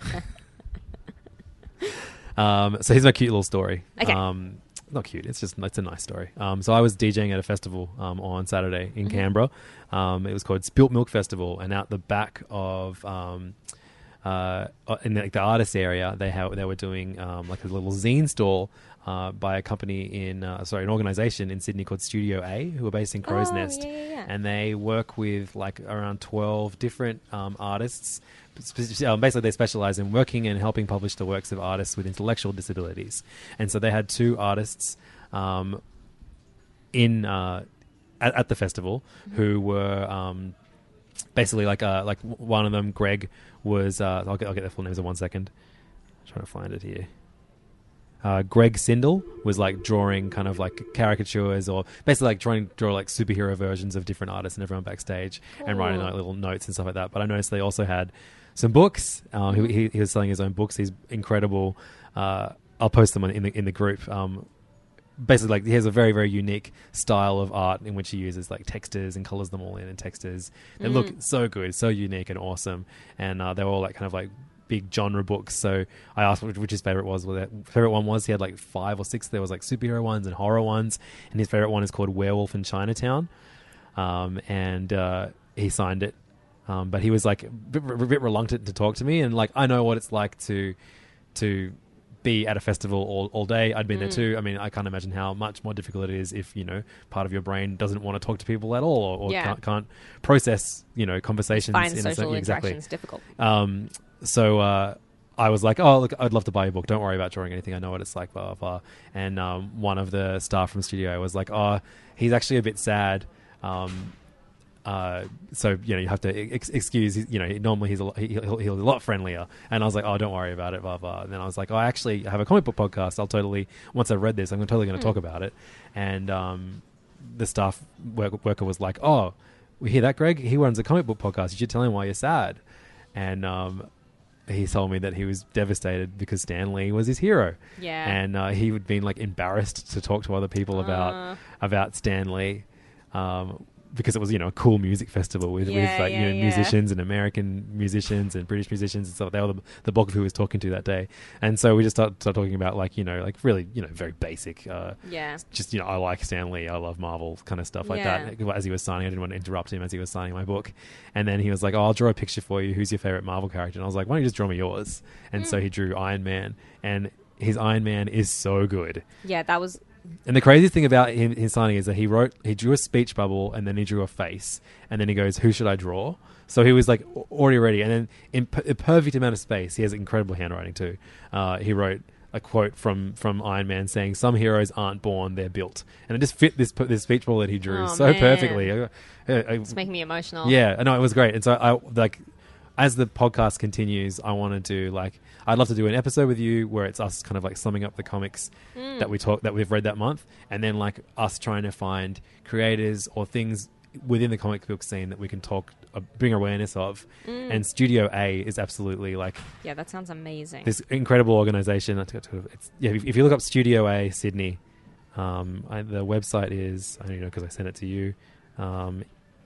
Um, so here's my cute little story. Okay. Um, not cute. It's just it's a nice story. Um, so I was DJing at a festival um, on Saturday in Mm-hmm. Canberra. Um, it was called Spilt Milk Festival, and out the back of um, uh, in the, like the artist area, they ha- they were doing um, like a little zine stall uh, by a company in uh, sorry an organization in Sydney called Studio A, who are based in Crow's Oh, Nest, yeah, yeah, yeah. and they work with like around twelve different um, artists. Spe- um, basically, they specialize in working and helping publish the works of artists with intellectual disabilities. And so they had two artists um, in uh, at, at the festival who were um, basically like uh, like w- one of them, Greg, was uh, I'll get I'll get their full names in one second. I'm trying to find it here. Uh, Greg Sindel was like drawing kind of like caricatures or basically like trying to draw like superhero versions of different artists and everyone backstage and writing like little notes and stuff like that. But I noticed they also had some books. Uh, he, he, he was selling his own books. He's incredible. Uh, I'll post them on, in the in the group. Um, basically, like he has a very very unique style of art in which he uses like textures and colors them all in in textures. They look so good, so unique and awesome. And uh, they're all like kind of like big genre books. So I asked which, which his favorite was. Well, favorite one was he had like five or six. There was like superhero ones and horror ones, and his favorite one is called Werewolf in Chinatown. Um, and uh, he signed it, um, but he was like a bit, a bit reluctant to talk to me. And like I know what it's like to to be at a festival all, all day. I'd been there too. I mean, I can't imagine how much more difficult it is if, you know, part of your brain doesn't want to talk to people at all, or, or Yeah. can't, can't process, you know, conversations. Find in a social certain- exactly. interactions difficult. Um, so uh, I was like, oh, look, I'd love to buy your book. Don't worry about drawing anything. I know what it's like, blah, blah, blah. And um, one of the staff from Studio was like, oh, he's actually a bit sad. Um, uh, so, you know, you have to ex- excuse, you know, normally he's a lot, he, he'll, he's a lot friendlier. And I was like, oh, don't worry about it, blah, blah. And then I was like, oh, I actually have a comic book podcast. I'll totally, once I've read this, I'm totally going to talk about it. And um, the staff work, worker was like, oh, we hear that, Greg? He runs a comic book podcast. You should tell him why you're sad. And um, he told me that he was devastated because Stan Lee was his hero. Yeah. And uh, he had been like embarrassed to talk to other people about Uh. about Stan Lee. Um, because it was, you know, a cool music festival with, Yeah, with like, yeah, you know, yeah. musicians and American musicians and British musicians and stuff. They were the, the bulk of who he was talking to that day. And so we just started, started talking about like, you know, like really, you know, very basic, uh, Yeah. just, you know, I like Stan Lee, I love Marvel kind of stuff like Yeah. that. As he was signing, I didn't want to interrupt him as he was signing my book. And then he was like, oh, I'll draw a picture for you. Who's your favorite Marvel character? And I was like, why don't you just draw me yours? And so he drew Iron Man, and his Iron Man is so good. Yeah, that was... And the craziest thing about him, his signing is that he wrote, he drew a speech bubble, and then he drew a face, and then he goes, "Who should I draw?" So he was like already ready, and then in p- a perfect amount of space, he has incredible handwriting too. Uh, he wrote a quote from from Iron Man saying, "Some heroes aren't born; they're built," and it just fit this this speech bubble that he drew Oh, so man. perfectly. I, I, It's making me emotional. yeah, no, it was great. And so I like, as the podcast continues, I want to do like, I'd love to do an episode with you where it's us kind of like summing up the comics that we talk that we've read that month, and then like us trying to find creators or things within the comic book scene that we can talk, uh, bring awareness of. And Studio A is absolutely like Yeah, that sounds amazing. this incredible organization. It's, yeah, if, if you look up Studio A Sydney, um, I, the website is, I don't know because I sent it to you, um,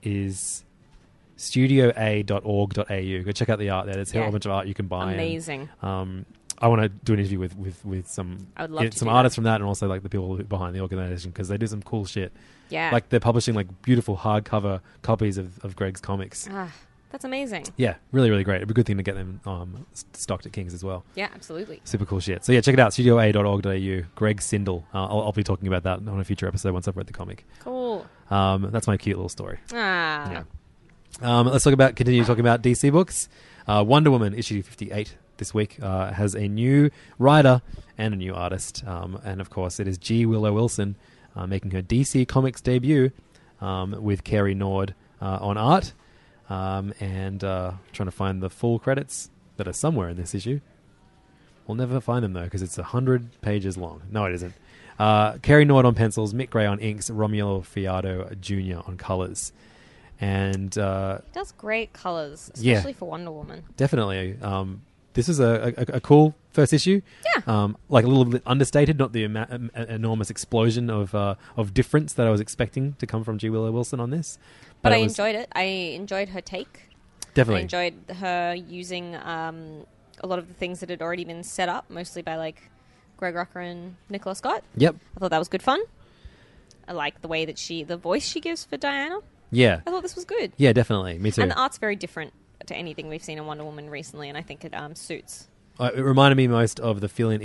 is studio a dot org dot a u. Go check out the art there. There's a Yeah. whole bunch of art you can buy. and, Amazing. um, I want to do an interview with with with some I would love yeah, to some do artists that. from that, and also like the people behind the organization, because they do some cool shit. Yeah. Like they're publishing like beautiful hardcover copies of, of Greg's comics. Ah, that's amazing. Yeah, really, really great. It'd be a good thing to get them um, s- stocked at King's as well. Yeah, absolutely. Super cool shit. So yeah, check it out, studio a dot org dot a u. Greg Sindel. Uh, I'll, I'll be talking about that on a future episode once I've read the comic. Cool. Um, that's my cute little story. Ah. Yeah. Um, let's talk about continue talking about D C books. Uh, Wonder Woman issue fifty-eight this week uh, has a new writer and a new artist, um, and of course it is G. Willow Wilson uh, making her D C Comics debut um, with Carrie Nord uh, on art, um, and uh, trying to find the full credits that are somewhere in this issue. We'll never find them though because it's a hundred pages long. No, it isn't. Uh, Carrie Nord on pencils, Mick Gray on inks, Romulo Fiado Junior on colors. And uh, It does great colours, Yeah. especially for Wonder Woman. definitely, um, this is a, a, a cool first issue. Yeah. Um, like a little bit understated, not the ema- em- enormous explosion of uh, of difference that I was expecting to come from G. Willow Wilson on this. But, it I was enjoyed it. I enjoyed her take. Definitely. I enjoyed her using um, a lot of the things that had already been set up, mostly by like Greg Rucka and Nicola Scott. Yep. I thought that was good fun. I like the way that she, the voice she gives for Diana. Yeah. I thought this was good. Yeah, definitely. Me too. And the art's very different to anything we've seen in Wonder Woman recently, and I think it um, suits. Uh, it reminded me most of the feeling.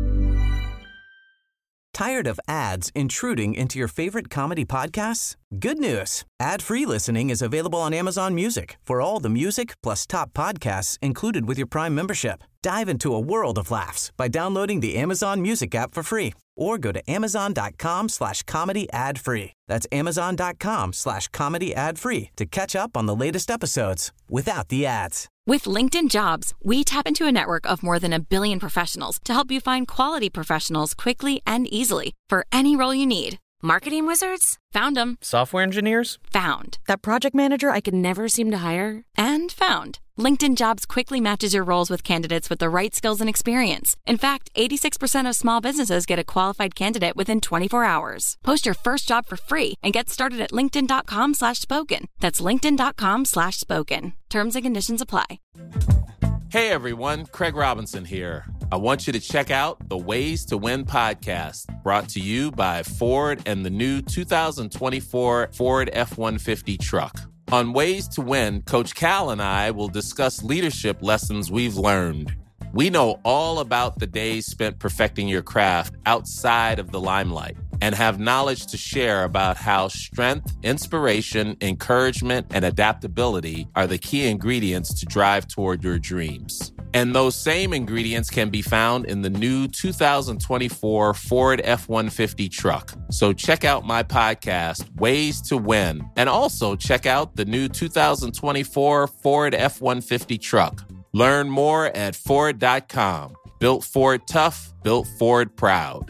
Tired of ads intruding into your favorite comedy podcasts? Good news. Ad-free listening is available on Amazon Music for all the music plus top podcasts included with your Prime membership. Dive into a world of laughs by downloading the Amazon Music app for free or go to amazon.com slash comedy ad free. That's amazon.com slash comedy ad free to catch up on the latest episodes without the ads. With LinkedIn Jobs, we tap into a network of more than a billion professionals to help you find quality professionals quickly and easily for any role you need. Marketing wizards? Found them. Software engineers? Found. That project manager I could never seem to hire? And found. LinkedIn Jobs quickly matches your roles with candidates with the right skills and experience. In fact, eighty-six percent of small businesses get a qualified candidate within twenty-four hours. Post your first job for free and get started at linkedin.com slash spoken. That's linkedin.com slash spoken. Terms and conditions apply. Hey everyone, Craig Robinson here. I want you to check out the Ways to Win podcast, brought to you by Ford and the new two thousand twenty-four Ford F one fifty truck. On Ways to Win, Coach Cal and I will discuss leadership lessons we've learned. We know all about the days spent perfecting your craft outside of the limelight and have knowledge to share about how strength, inspiration, encouragement, and adaptability are the key ingredients to drive toward your dreams. And those same ingredients can be found in the new two thousand twenty-four Ford F one fifty truck. So check out my podcast, Ways to Win, and also check out the new two thousand twenty-four Ford F one fifty truck. Learn more at Ford dot com. Built Ford tough, built Ford proud.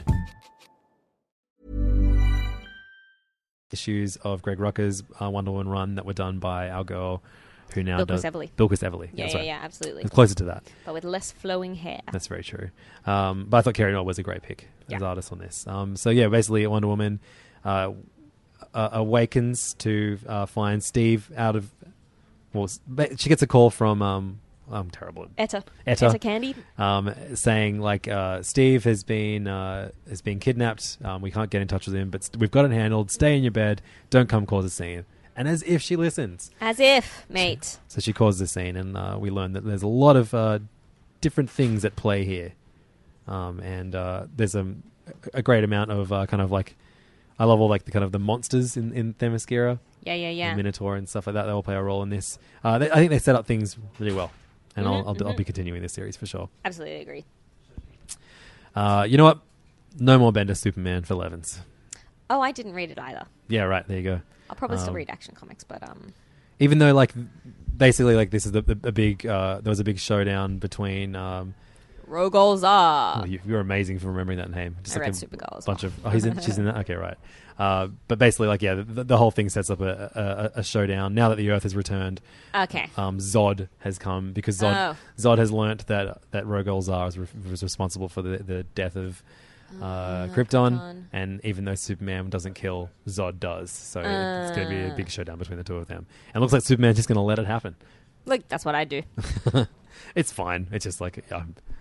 Issues of Greg Rucka's uh, Wonder Woman run that were done by our girl who now Bilquis does Evely. Bilquis Evely. Yeah, That's yeah, right. yeah, absolutely. It's closer to that. But with less flowing hair. That's very true. Um, but I thought Carrie Nord was a great pick as Yeah. artist on this. Um, so yeah, basically Wonder Woman uh, uh, awakens to uh, find Steve out of. Well, s- ba- she gets a call from. Um, I'm terrible. at Etta. Etta. Etta Candy. Um, saying like uh, Steve has been uh, has been kidnapped. Um, we can't get in touch with him, but st- we've got it handled. Stay in your bed. Don't come cause a scene. And as if she listens. As if, mate. So she causes a scene, and uh, we learn that there's a lot of uh, different things at play here. Um, and uh, there's a, a great amount of uh, kind of like, I love all like the kind of the monsters in, in Themyscira. Yeah, yeah, yeah. The Minotaur and stuff like that. They all play a role in this. Uh, they, I think they set up things really well. And Mhm, I'll, I'll, I'll mhm. be continuing this series for sure. Absolutely agree. Uh, you know what? No more Bendis Superman for Levins. Oh, I didn't read it either. Yeah, right. There you go. I'll probably still Um, read Action Comics, but um, Even though, like, basically, like, this is the, the, a big, uh, there was a big showdown between, um, Rogol Zar. oh, you, you're amazing for remembering that name. I read a Supergirl as bunch well. of, oh, he's in, she's in that? Okay, right. Uh, but basically, like, yeah, the, the whole thing sets up a, a, a showdown. Now that the Earth has returned, Okay. um, Zod has come because Zod, Oh. Zod has learnt that, that Rogol Zar was, re- was responsible for the, the death of uh, Krypton, Krypton. and even though Superman doesn't kill, Zod does. So it's going to be a Uh. big showdown between the two of them. And it looks like Superman's just going to let it happen. Look, that's what I do. It's fine. It's just like, I'm,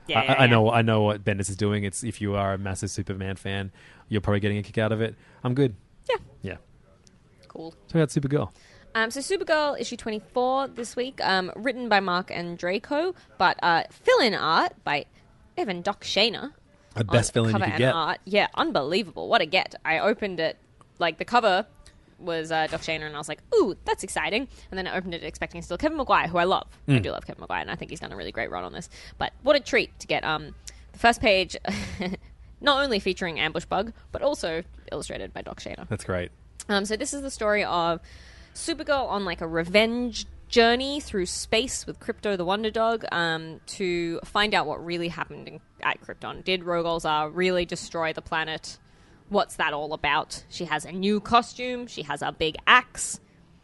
Yeah, I, yeah, I yeah. know I know what Bendis is doing. It's if you are a massive Superman fan, you're probably getting a kick out of it. I'm good. Yeah. Yeah. Cool. Talk about Supergirl. Um, so Supergirl issue twenty-four this week, um, written by Mark Andreyko, but uh, fill-in art by Evan Doc Shaner. The best fill-in you cover could and get. Art. Yeah, unbelievable. What a get. I opened it, like the cover was uh, Doc Shaner, and I was like, ooh, that's exciting. And then I opened it expecting still Kevin Maguire, who I love. Mm. I do love Kevin Maguire, and I think he's done a really great run on this. But what a treat to get um, the first page, not only featuring Ambush Bug, but also illustrated by Doc Shaner. That's great. Um, so this is the story of Supergirl on like a revenge journey through space with Krypto the Wonder Dog um, to find out what really happened in, at Krypton. Did Rogolzar really destroy the planet? What's that all about? She has a new costume. She has a big axe.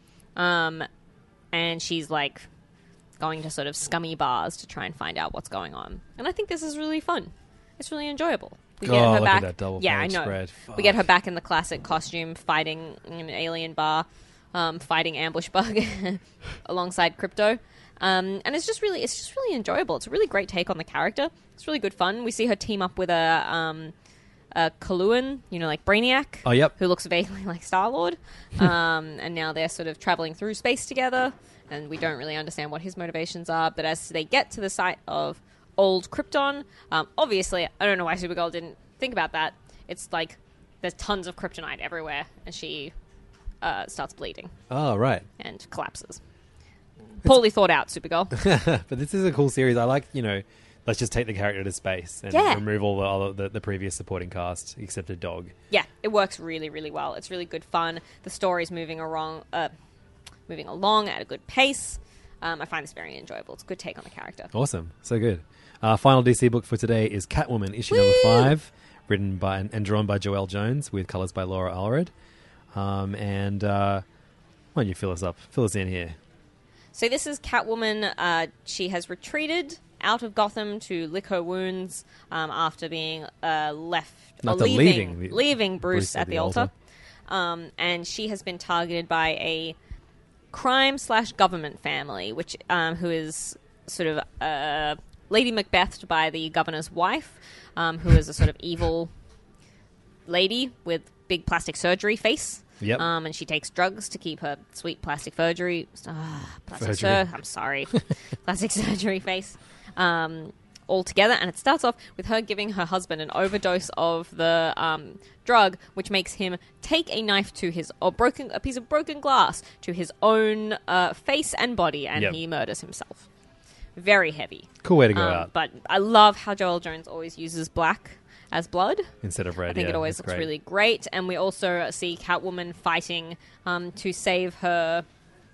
Um, and she's like going to sort of scummy bars to try and find out what's going on. And I think this is really fun. It's really enjoyable. We get Oh, her look back. at that double yeah, I page know. spread. We get her back in the classic costume, fighting in an alien bar, um, fighting Ambush Bug alongside Krypto. Um, and it's just really, it's just really enjoyable. It's a really great take on the character. It's really good fun. We see her team up with a, um, a Kaluan, you know, like Brainiac. Oh, yep. Who looks vaguely like Star-Lord. um, and now they're sort of traveling through space together, and we don't really understand what his motivations are. But as they get to the site of old Krypton, um, obviously, I don't know why Supergirl didn't think about that. It's like there's tons of kryptonite everywhere, and she uh, starts bleeding Oh, right. and collapses. Poorly thought out, Supergirl. But this is a cool series. I like, you know, let's just take the character to space and Yeah. remove all the, other, the the previous supporting cast except a dog. Yeah, it works really, really well. It's really good fun. The story's moving along, uh, moving along at a good pace. Um, I find this very enjoyable. It's a good take on the character. Awesome. So good. Uh, final D C book for today is Catwoman, issue Woo! number five, written by and drawn by Joelle Jones with colours by Laura Allred. Um, and uh, why don't you fill us up? Fill us in here. So this is Catwoman. Uh, she has retreated out of Gotham to lick her wounds um, after being uh, left, or After leaving, leaving the- leaving Bruce, Bruce at the altar. Um, and she has been targeted by a crime slash government family, which um, who is sort of uh, Lady Macbeth by the governor's wife, um, who is a sort of evil lady with big plastic surgery face. Yep. Um, and she takes drugs to keep her sweet plastic surgery. Ah, plastic Surgery. sur- I'm sorry. Plastic surgery face. Um, all together. And it starts off with her giving her husband an overdose of the um, drug, which makes him take a knife to his, or broken, a piece of broken glass to his own uh, face and body, and Yep. he murders himself. Very heavy. Cool way to go Um, out. But I love how Joelle Jones always uses black as blood. Instead of red, I think yeah, it always that's looks great. really great. And we also see Catwoman fighting um, to save her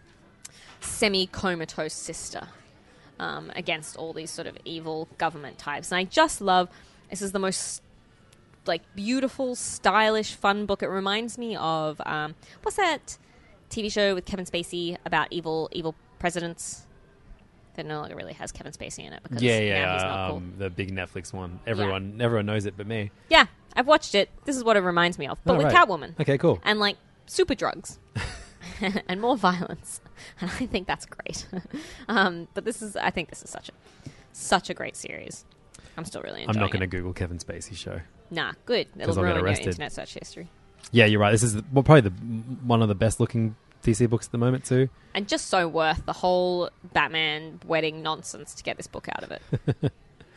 semi-comatose sister um, against all these sort of evil government types. And I just love, this is the most like beautiful, stylish, fun book. It reminds me of, um, what's that T V show with Kevin Spacey about evil evil presidents? That no longer really has Kevin Spacey in it because Yeah, now yeah, he's not cool. um, the big Netflix one. Everyone, everyone knows it, but me. Yeah, I've watched it. This is what it reminds me of, but Oh, with right. Catwoman. Okay, cool. And like super drugs and more violence, and I think that's great. um, but this is, I think this is such a such a great series. I'm still really enjoying I'm not going to it. Google Kevin Spacey show. Nah, good. It'll 'Cause I'll get ruin your arrested. internet search history. Yeah, you're right. This is the, well, probably the one of the best looking D C books at the moment too. And just so worth the whole Batman wedding nonsense to get this book out of it.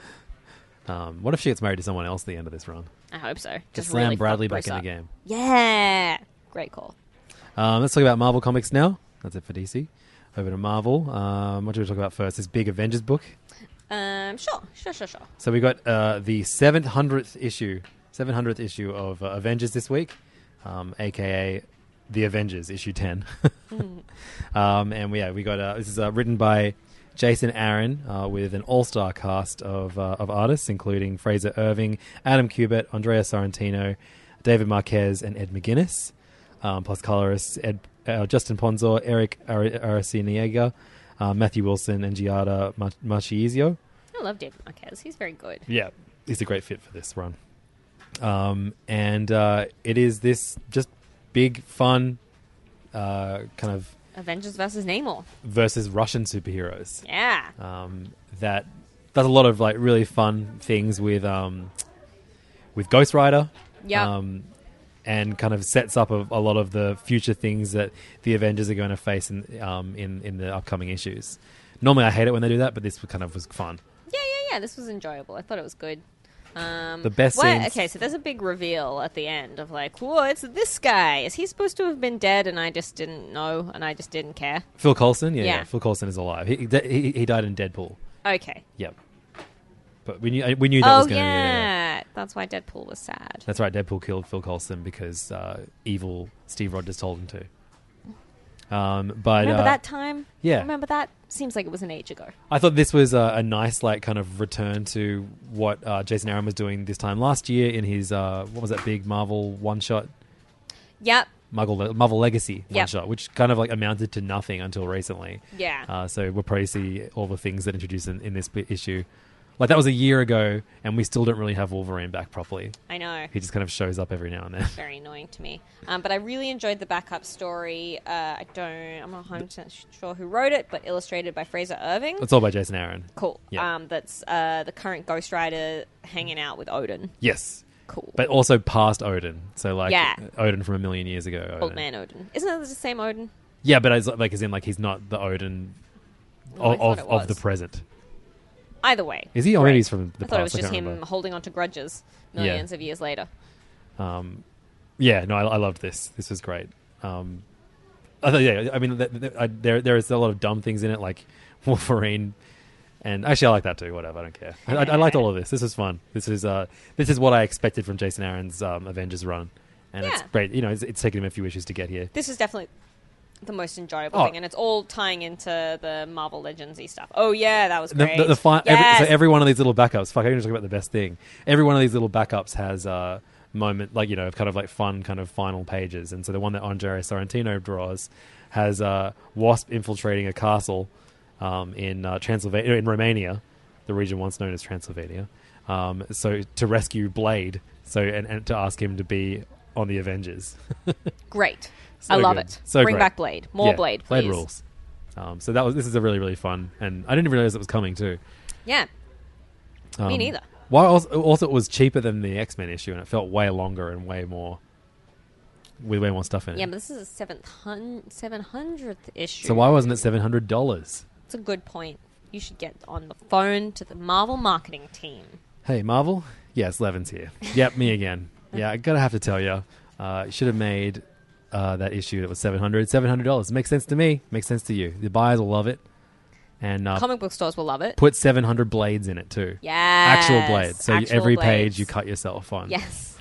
Um, what if she gets married to someone else at the end of this run? I hope so. Just Just slam really Bradley fuck back in Bruce the up. game. Yeah, great call. Um, let's talk about Marvel Comics now. That's it for D C. Over to Marvel. Um, what do we talk about first? This big Avengers book. Um, sure, sure, sure, sure. So we got uh, the seven hundredth issue, seven hundredth issue of uh, Avengers this week, um, aka The Avengers, issue ten. um, and we, yeah, we got uh, this is uh, written by Jason Aaron uh, with an all-star cast of uh, of artists, including Fraser Irving, Adam Kubert, Andrea Sorrentino, David Marquez, and Ed McGuinness, um, plus colorists Ed, uh, Justin Ponzor, Eric Ar- Araciniega, uh, Matthew Wilson, and Giada Mar- Marchiezio. I love David Marquez. He's very good. Yeah, he's a great fit for this run. Um, and uh, it is this just big, fun uh, kind of Avengers versus Namor. versus Russian superheroes. Yeah. Um, that does a lot of like really fun things with um, with Ghost Rider. Yeah. Um, and kind of sets up a, a lot of the future things that the Avengers are going to face in um, in in the upcoming issues. Normally, I hate it when they do that, but this kind of was fun. Yeah, yeah, yeah. This was enjoyable. I thought it was good. Um, The best what- scenes- Okay, so there's a big reveal at the end of like, whoa, it's this guy. Is he supposed to have been dead and I just didn't know and I just didn't care? Phil Coulson, yeah, yeah. Yeah. Phil Coulson is alive. He, he he died in Deadpool. Okay. Yep. But we knew we knew that oh, was going to yeah. be. Yeah. That's why Deadpool was sad. That's right. Deadpool killed Phil Coulson because uh, evil Steve Rogers told him to. Um, but Remember uh, that time? yeah. Remember that? Seems like it was an age ago. I thought this was a, a nice, like, kind of return to what uh, Jason Aaron was doing this time last year in his uh, what was that big Marvel one shot, Yep. Marvel Marvel Legacy one Yep. shot, which kind of like amounted to nothing until recently. Yeah. Uh, so we'll probably see all the things that introduced in, in this bi- issue. Like that was a year ago, and we still don't really have Wolverine back properly. I know. He just kind of shows up every now and then. Very annoying to me. Um, but I really enjoyed the backup story. Uh, I don't, I'm not one hundred percent sure who wrote it, but illustrated by Fraser Irving. It's all by Jason Aaron. Cool. Yeah. Um, that's uh, the current Ghost Rider hanging out with Odin. Yes. Cool. But also past Odin. So like Yeah. Odin from a million years ago. Odin. Old man Odin. Isn't that the same Odin? Yeah, but as, like as in like he's not the Odin Oh, I of, thought of, it of the was. present. Either way. Is he? Or Great. maybe he's from the I thought it was past. I just can't him remember. holding on to grudges millions of years later. Um, yeah, no, I, I loved this. This was great. Um, I thought, yeah, I mean, th- th- I, there there is a lot of dumb things in it, like Wolverine, and actually, I like that too. Whatever, I don't care. I, I, I liked all of this. This was fun. This is uh, this is what I expected from Jason Aaron's um, Avengers run, and it's Yeah. great. You know, it's, it's taken him a few issues to get here. This is definitely the most enjoyable Oh. thing, and it's all tying into the Marvel Legends-y stuff. Oh, yeah, that was The, great. the, the fi- Yes! every, so every one of these little backups. Fuck, I didn't talk about the best thing. Every one of these little backups has a uh, moment, like you know, kind of like fun, kind of final pages. And so the one that Andrea Sorrentino draws has uh, Wasp infiltrating a castle um, in uh, Transylvania, in Romania, the region once known as Transylvania. Um, so to rescue Blade, so and, and to ask him to be on the Avengers. Great. So I love good. it. So Bring great. back Blade. More Yeah, Blade, please. Blade rules. Um, so that was this is a really really fun, and I didn't even realize it was coming too. Yeah. Me Um, neither. Well, also, also it was cheaper than the X-Men issue, and it felt way longer and way more with way more stuff in it. Yeah, but this is a seven hundredth issue. So why wasn't it seven hundred dollars? It's a good point. You should get on the phone to the Marvel marketing team. Hey, Marvel. Yes, Levin's here. Yep, me again. Yeah, I gotta have to tell you, uh, you should have made uh, that issue that was seven hundred seven hundred dollars. Makes sense to me. Makes sense to you. The buyers will love it. And uh, Comic book stores will love it. put seven hundred blades in it too. Yes. Actual blades. So you- Actual every blades. page you cut yourself on. Yes.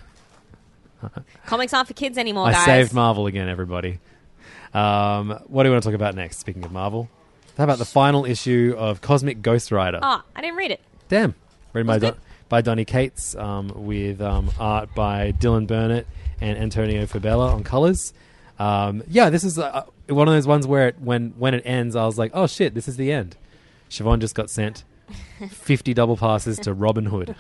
Comics aren't for kids anymore, I guys. saved Marvel again, everybody. Um, what do you want to talk about next? Speaking of Marvel, how about the final issue of Cosmic Ghost Rider? Oh, I didn't read it. Damn, written by Was Don- it? by Donny Cates, um, with um, art by Dylan Burnett and Antonio Fabella on colors. Um, yeah, this is uh, one of those ones where it, when when it ends, I was like, oh shit, this is the end. Siobhan just got sent fifty double passes to Robin Hood.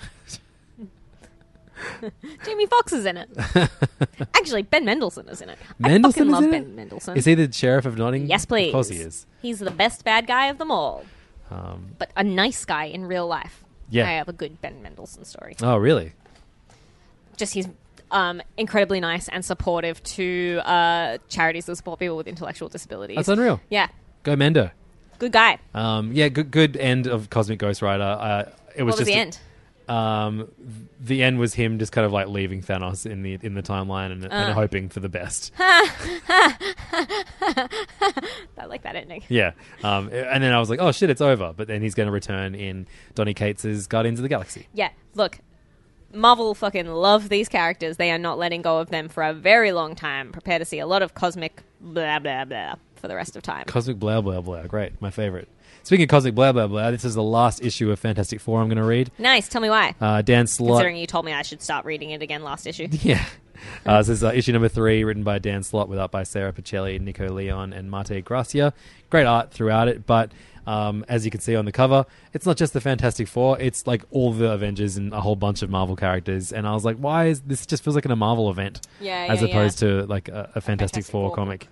Jamie Foxx is in it. Actually, Ben Mendelsohn is in it. I Mendelsohn fucking is love in Ben it? Mendelsohn. Is he the sheriff of Nottingham? Yes, please. Of course he is. He's the best bad guy of them all. Um, But a nice guy in real life. Yeah. I have a good Ben Mendelsohn story. oh, really? Just he's um, incredibly nice and supportive to uh, charities that support people with intellectual disabilities. That's unreal. Yeah. Go Mendo. Good guy. Um, yeah, good good end of Cosmic Ghost Rider. Uh, it was What was just the a- end? Um, the end was him just kind of like leaving Thanos in the in the timeline and, Uh. and hoping for the best. I like that ending. Yeah. Um, and then I was like, oh shit, it's over. But then he's going to return in Donny Cates' Guardians of the Galaxy. Yeah, look, Marvel fucking love these characters. They are not letting go of them for a very long time. Prepare to see a lot of cosmic blah, blah, blah for the rest of time. Cosmic blah blah blah. Great, my favorite. Speaking of Cosmic blah blah blah, this is the last issue of Fantastic Four I'm going to read. Nice, tell me why. Uh, Dan Slott. Considering you told me I should start reading it again last issue. Yeah. Uh, this is uh, issue number three, written by Dan Slott, with art by Sarah Pacelli, Nico Leon, and Mate Gracia. Great art throughout it, but um, as you can see on the cover, it's not just the Fantastic Four, it's like all the Avengers and a whole bunch of Marvel characters. And I was like, why is this just feels like in a Marvel event Yeah, as yeah, opposed yeah. to like a, a Fantastic, Fantastic Four, Four. comic.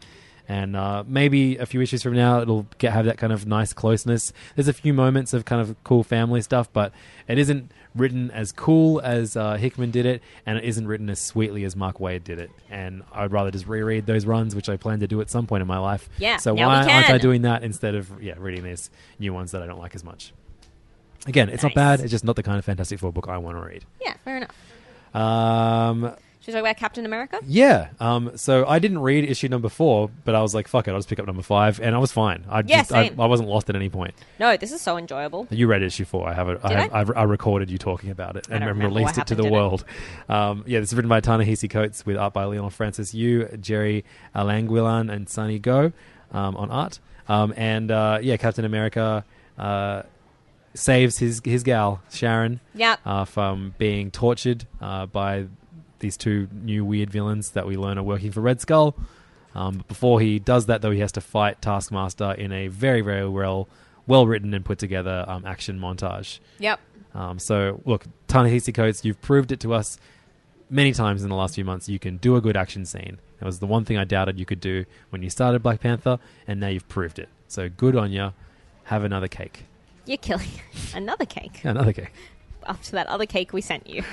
And uh, maybe a few issues from now, it'll get have that kind of nice closeness. There's a few moments of kind of cool family stuff, but it isn't written as cool as uh, Hickman did it, and it isn't written as sweetly as Mark Waid did it. And I'd rather just reread those runs, which I plan to do at some point in my life. Yeah, so now why we aren't I can. doing that instead of yeah reading these new ones that I don't like as much? Again, it's Nice. not bad. It's just not the kind of Fantastic Four book I want to read. Yeah, fair enough. Um, Should we talk about Captain America? yeah. Um, so I didn't read issue number four, but I was like, fuck it, I'll just pick up number five, and I was fine. I Yeah, just, I, same. I wasn't lost at any point. No, this is so enjoyable. You read issue four. I have it. I, Did have, I? I've, I recorded you talking about it I and don't and remember released what it to the happened in it. world. Um, yeah, this is written by Ta-Nehisi Coates with art by Leon Francis Yu, Jerry Alanguilan, and Sunny Go um, on art. Um, and uh, yeah, Captain America uh, saves his his gal Sharon Yep. uh, from being tortured uh, by these two new weird villains that we learn are working for Red Skull. Um, before he does that, though, he has to fight Taskmaster in a very, very well well written and put together um, action montage. Yep. Um, so, look, Ta-Nehisi Coates, you've proved it to us many times in the last few months. You can do a good action scene. That was the one thing I doubted you could do when you started Black Panther, and now you've proved it. So, good on you. Have another cake. You're killing another cake. Another cake. After that other cake we sent you.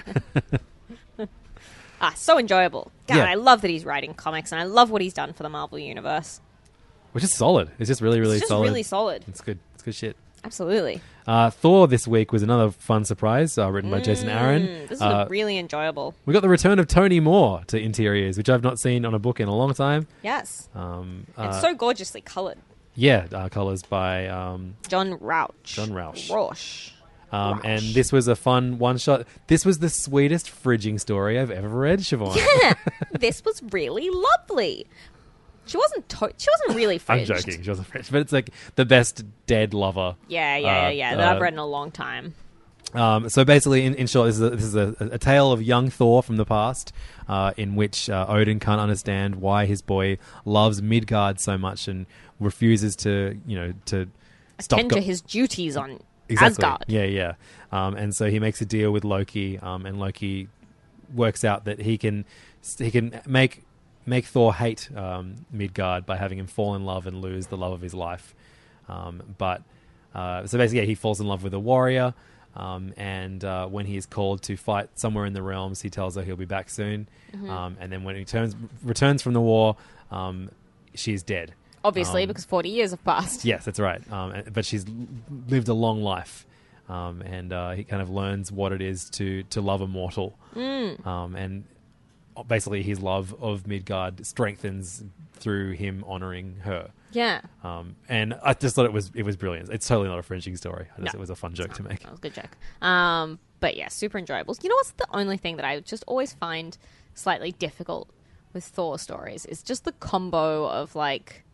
ah, so enjoyable. God, Yeah. I love that he's writing comics, and I love what he's done for the Marvel Universe. Which is solid. It's just really, really It's just solid. really solid. It's good. It's good shit. Absolutely. Uh, Thor this week was another fun surprise, uh, written by Jason Aaron. Mm, this is Uh, really enjoyable. we got the return of Tony Moore to interiors, which I've not seen on a book in a long time. Yes. Um, uh, and so gorgeously coloured. yeah, uh, colors by um, John Rauch. John Rauch. Rauch. Um, and Rauch. this was a fun one shot. This was the sweetest fridging story I've ever read, Siobhan. Yeah, this was really lovely. She wasn't. To- she wasn't really I'm fridged. joking. She wasn't French, but it's like the best dead lover. Yeah, yeah, yeah, uh, yeah. That uh, I've read in a long time. Um, so basically, in, in short, this is, a, this is a, a tale of young Thor from the past, uh, in which uh, Odin can't understand why his boy loves Midgard so much and refuses to, you know, to stop Attend go- to his duties on exactly. Asgard. Yeah, yeah. Um, and so he makes a deal with Loki, um, and Loki works out that he can he can make make Thor hate um, Midgard by having him fall in love and lose the love of his life. Um, but uh, so basically, yeah, he falls in love with a warrior. Um, and uh, when he is called to fight somewhere in the realms, he tells her he'll be back soon. Mhm. Um, and then when he turns, returns from the war, um, she's dead. Obviously, Um, because forty years have passed. Yes, that's right. Um, and- but she's l- lived a long life. Um, and uh, he kind of learns what it is to, to love a mortal. Mm. Um, and basically his love of Midgard strengthens through him honouring her. Yeah. Um, and I just thought it was it was brilliant. It's totally not a fringing story. I just, No, it was a fun joke to make. That was a good joke. Um, but yeah, super enjoyable. You know what's the only thing that I just always find slightly difficult with Thor stories is just the combo of like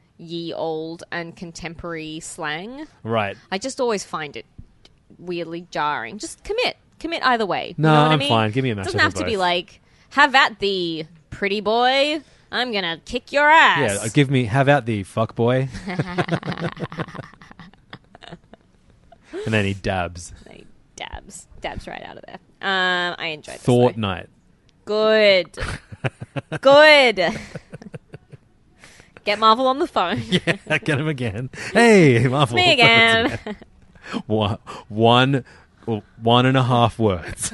ye old and contemporary slang. Right. I just always find it weirdly jarring. Just commit. Commit either way. No, you know what I I'm mean? fine. Give me a It mashup doesn't of have to be both. like, have at thee, pretty boy. I'm gonna kick your ass. Yeah, give me have out the fuck boy. And then he dabs. He dabs. Dabs right out of there. Um, I enjoyed this. Thought though. night. Good. Good. Get Marvel on the phone. Yeah, get him again. Hey, Marvel. Me again. one, one, well, one and a half words.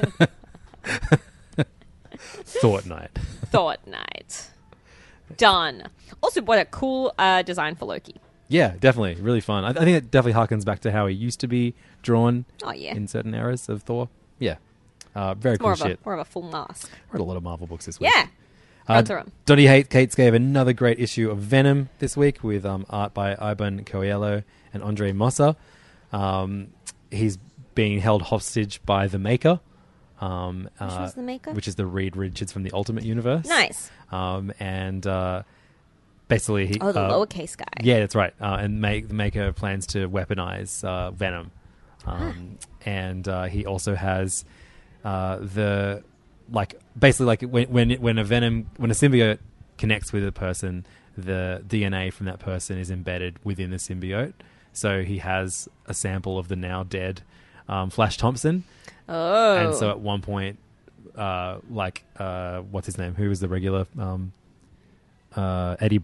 Thought night. Thought night. Done. Also, what a cool uh, design for Loki. Yeah, definitely. Really fun. I, I think it definitely harkens back to how he used to be drawn Oh, yeah. in certain eras of Thor. Yeah. Uh, very It's cool more of shit. a more of a full mask. Read a lot of Marvel books this week. Yeah. Uh, Go through 'em. Donny Hate Cates gave another great issue of Venom this week with um, art by Iban Coelho and Andre Mossa. Um, he's being held hostage by the Maker. Um, Which uh, was the Maker? Which is the Reed Richards from the Ultimate Universe. Nice. Um, and uh, basically... he Oh, the uh, lowercase guy. Yeah, that's right. Uh, and make, the Maker plans to weaponize uh, Venom. Um, And uh, he also has uh, the... Like basically, like when when when a venom when a symbiote connects with a person, the D N A from that person is embedded within the symbiote. So he has a sample of the now dead um, Flash Thompson. Oh, and so at one point, uh, like uh, what's his name? Who was the regular um, uh, Eddie Brock?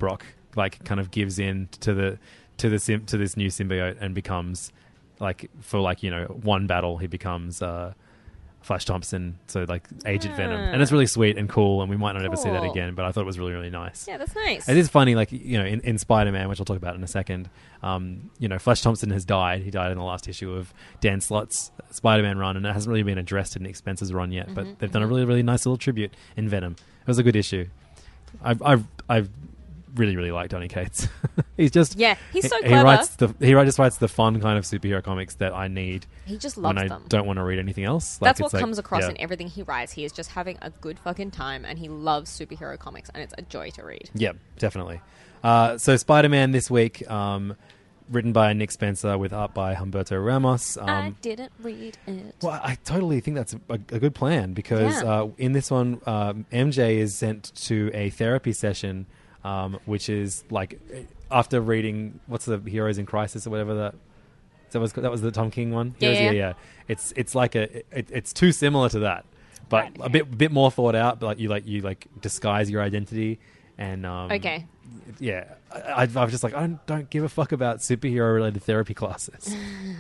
like kind of gives in to the to the sim- to this new symbiote and becomes like for like you know one battle he becomes uh, Flash Thompson, so like Agent Ah. Venom, and it's really sweet and cool, and we might not ever see that Cool. again. But I thought it was really really nice. Yeah, that's nice. It is funny, like you know, in, in Spider-Man, which I'll talk about in a second. Um, you know, Flash Thompson has died. He died in the last issue of Dan Slott's Spider-Man run, and it hasn't really been addressed in Nick Spencer's run yet. Mm-hmm, But they've done a really really nice little tribute in Venom. It was a good issue. I've I've, I've really really like Donny Cates. He's just Yeah, he's so he, clever. He writes the he just writes the fun kind of superhero comics that I need. He just when loves I them. don't want to read anything else. Like, That's what it's like- comes across yeah. in everything he writes. He is just having a good fucking time, and he loves superhero comics, and it's a joy to read. Yeah, definitely. Uh, so Spider-Man this week, um, written by Nick Spencer with art by Humberto Ramos. Um, I didn't read it. Well, I totally think that's a, a, a good plan because Yeah. uh, in this one, um, M J is sent to a therapy session, um, which is like after reading what's the Heroes in Crisis or whatever that that was that was the Tom King one. Yeah, Heroes, yeah. yeah, yeah. It's it's like a it, it's too similar to that, but Right, a bit bit more thought out. But like you like you like disguise your identity and um, Okay. yeah, I, I was just like I don't, don't give a fuck about superhero related therapy classes.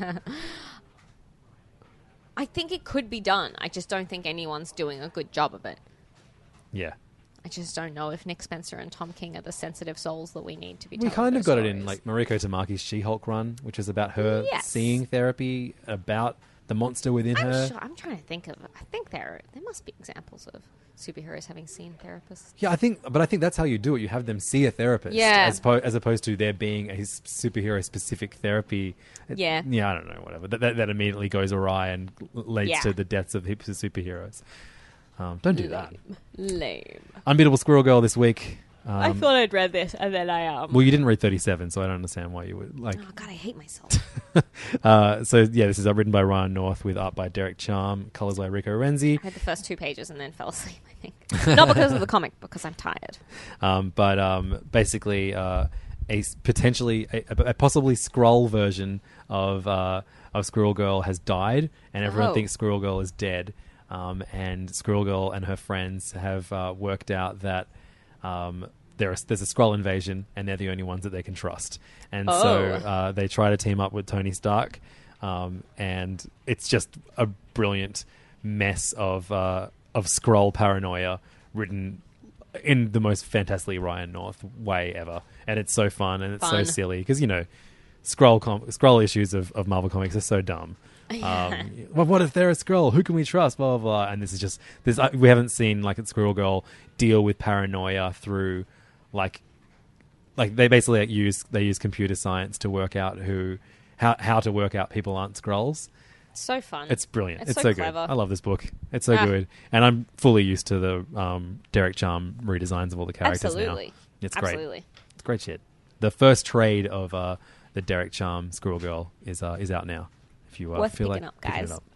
I think it could be done. I just don't think anyone's doing a good job of it. Yeah. I just don't know if Nick Spencer and Tom King are the sensitive souls that we need to be. We telling kind of those got it in stories. like Mariko Tamaki's She-Hulk run, which is about her Yes. seeing therapy about the monster within I'm her. sure. I'm trying to think of. I think there there must be examples of superheroes having seen therapists. Yeah, I think, but I think that's how you do it. You have them see a therapist, Yeah. as, po- as opposed to there being a s- superhero-specific therapy. It- Yeah. yeah, I don't know, whatever. That that, that immediately goes awry and l- leads Yeah. to the deaths of heaps of superheroes. Um, don't do that. Lame. Unbeatable Squirrel Girl this week. Um, I thought I'd read this, and then I um. Well, you didn't read thirty-seven, so I don't understand why you would like. Oh god, I hate myself. uh, so yeah, this is uh, written by Ryan North with art by Derek Charm, colors by Rico Renzi. I read the first two pages and then fell asleep. I think not because of the comic, because I'm tired. Um, but um, basically, uh, a s- potentially a, a possibly Skrull version of uh, of Squirrel Girl has died, and everyone Oh. thinks Squirrel Girl is dead. Um, and Squirrel Girl and her friends have uh, worked out that um, there is, there's a Skrull invasion, and they're the only ones that they can trust. And so Oh. uh, they try to team up with Tony Stark, um, and it's just a brilliant mess of uh, of Skrull paranoia written in the most fantastically Ryan North way ever, and it's so fun and it's Fun. so silly because you know Skrull com- Skrull issues of, of Marvel Comics are so dumb. Um, well, what if they're a Skrull? Who can we trust? Blah blah blah. And this is just this. Uh, we haven't seen like a Squirrel Girl deal with paranoia through like like they basically like, use they use computer science to work out who how how to work out people aren't Skrulls. So fun. It's brilliant. It's It's, so so, clever. good. I love this book. It's so Ah. good, and I'm fully used to the um, Derek Charm redesigns of all the characters Absolutely. now. It's great. Absolutely. It's great shit. The first trade of uh, the Derek Charm Squirrel Girl is uh, is out now. If you uh, Worth feel picking like up, picking guys. it up.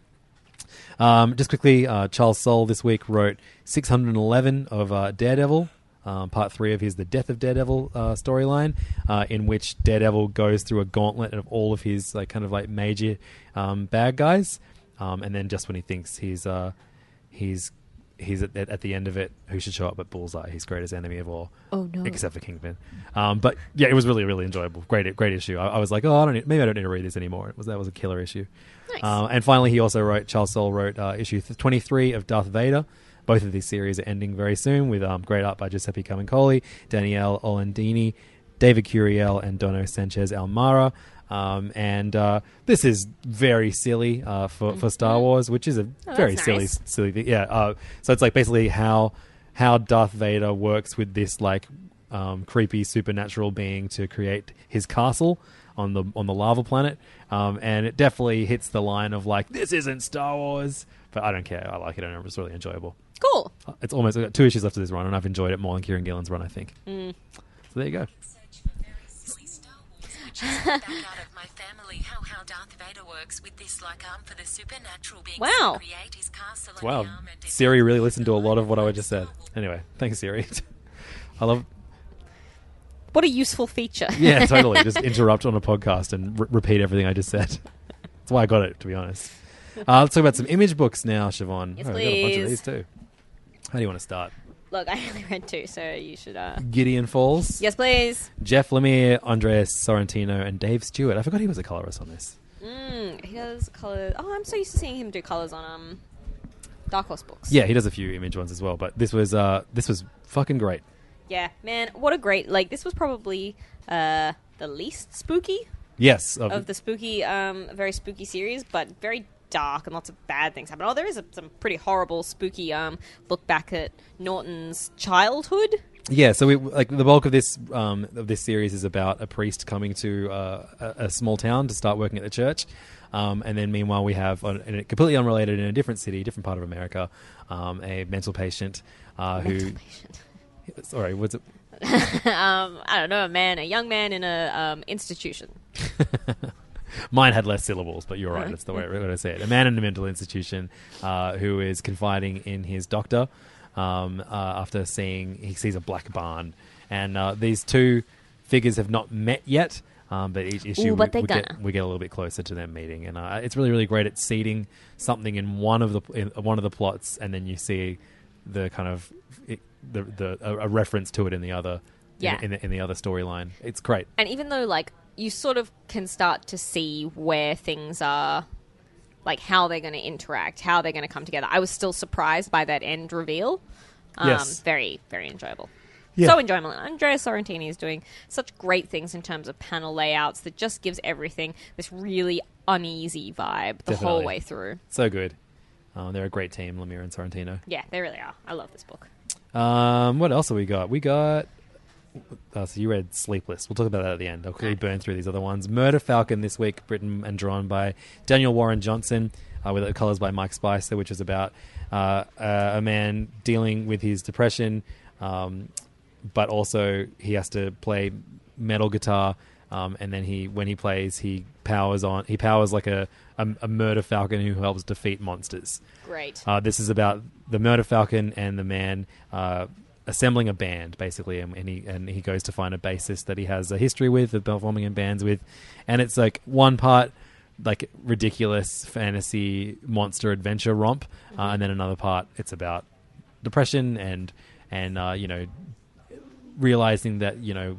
Um, just quickly, uh, Charles Soule this week wrote six hundred eleven of uh, Daredevil, um, part three of his The Death of Daredevil uh, storyline, uh, in which Daredevil goes through a gauntlet of all of his like kind of like major um, bad guys, um, and then just when he thinks he's uh, he's he's at, at the end of it, who should show up but Bullseye, his greatest enemy of all. Oh, no. Except for Kingpin. Um, but yeah, it was really really enjoyable. Great great issue. I, I was like, oh, I don't need, maybe I don't need to read this anymore. It was that was a killer issue. Nice. Uh, and finally, he also wrote, Charles Soule wrote uh, issue twenty-three of Darth Vader. Both of these series are ending very soon with um, great art by Giuseppe Cavancoli, Danielle Olandini, David Curiel, and Dono Sanchez Almara. Um, and uh, this is very silly uh, for, for Star Wars, which is a Oh, very that's silly, nice. silly thing. Yeah. Uh, so it's like basically how how Darth Vader works with this like um, creepy supernatural being to create his castle on the on the lava planet, um, and it definitely hits the line of like, this isn't Star Wars, but I don't care. I like it, and it was really enjoyable. Cool. It's almost I've got two issues left of this run, and I've enjoyed it more than Kieran Gillen's run, I think. Mm. So there you go. Back out of my family, how how Darth Vader works with this like arm for the supernatural beings Wow. to create his castle and Wow, the arm and Siri really listened to a lot of what I just said. Anyway, thanks, Siri. I love. What a useful feature. Yeah, totally. Just interrupt on a podcast and re- repeat everything I just said. That's why I got it, to be honest. Uh, let's talk about some image books now, Siobhan. Yes, oh, I got a bunch of please. these too. How do you want to start? Look, I only read two, so you should... Uh... Gideon Falls. Yes, please. Jeff Lemire, Andreas Sorrentino, and Dave Stewart. I forgot he was a colorist on this. Mm, he does colours... Oh, I'm so used to seeing him do colours on um, Dark Horse books. Yeah, he does a few image ones as well, but this was uh, this was fucking great. Yeah, man, what a great... Like, this was probably uh, the least spooky Yes. of, of the spooky, um, very spooky series, but very dark and lots of bad things happen. Oh, there is a, some pretty horrible, spooky um, look back at Norton's childhood. Yeah, so we, like the bulk of this um, of this series is about a priest coming to uh, a, a small town to start working at the church, um, and then meanwhile we have, on, in a completely unrelated, in a different city, different part of America, um, a mental patient uh, mental who. Patient. Sorry, what's it? um, I don't know, a man, a young man in a um, institution. Mine had less syllables, but you're right. That's the way I say it. A man in a mental institution uh, who is confiding in his doctor um, uh, after seeing he sees a black barn, and uh, these two figures have not met yet. Um, but each issue Ooh, but we, we, gonna. get, we get a little bit closer to them meeting, and uh, it's really, really great at seeding something in one of the in one of the plots, and then you see the kind of it, the the a, a reference to it in the other Yeah. in, in, the, in the other storyline. It's great. And even though, like, you sort of can start to see where things are, like, how they're going to interact, how they're going to come together, I was still surprised by that end reveal. Um, Yes. Very, very enjoyable. Yeah. So enjoyable. Andrea Sorrentini is doing such great things in terms of panel layouts that just gives everything this really uneasy vibe the Definitely. whole way through. So good. Uh, they're a great team, Lemire and Sorrentino. Yeah, they really are. I love this book. Um, what else have we got? We got... Uh, so you read Sleepless. We'll talk about that at the end. I'll quickly burn through these other ones. Murder Falcon this week, written and drawn by Daniel Warren Johnson, uh, with colours by Mike Spicer, which is about uh, uh, a man dealing with his depression, um, but also he has to play metal guitar, um, and then he, when he plays, he powers on. He powers like a, a, a murder falcon who helps defeat monsters. Great. Uh, this is about the murder falcon and the man Uh, assembling a band, basically, and, and he and he goes to find a bassist that he has a history with, of performing in bands with, and it's like one part like ridiculous fantasy monster adventure romp, uh, and then another part it's about depression and and uh, you know, realizing that, you know,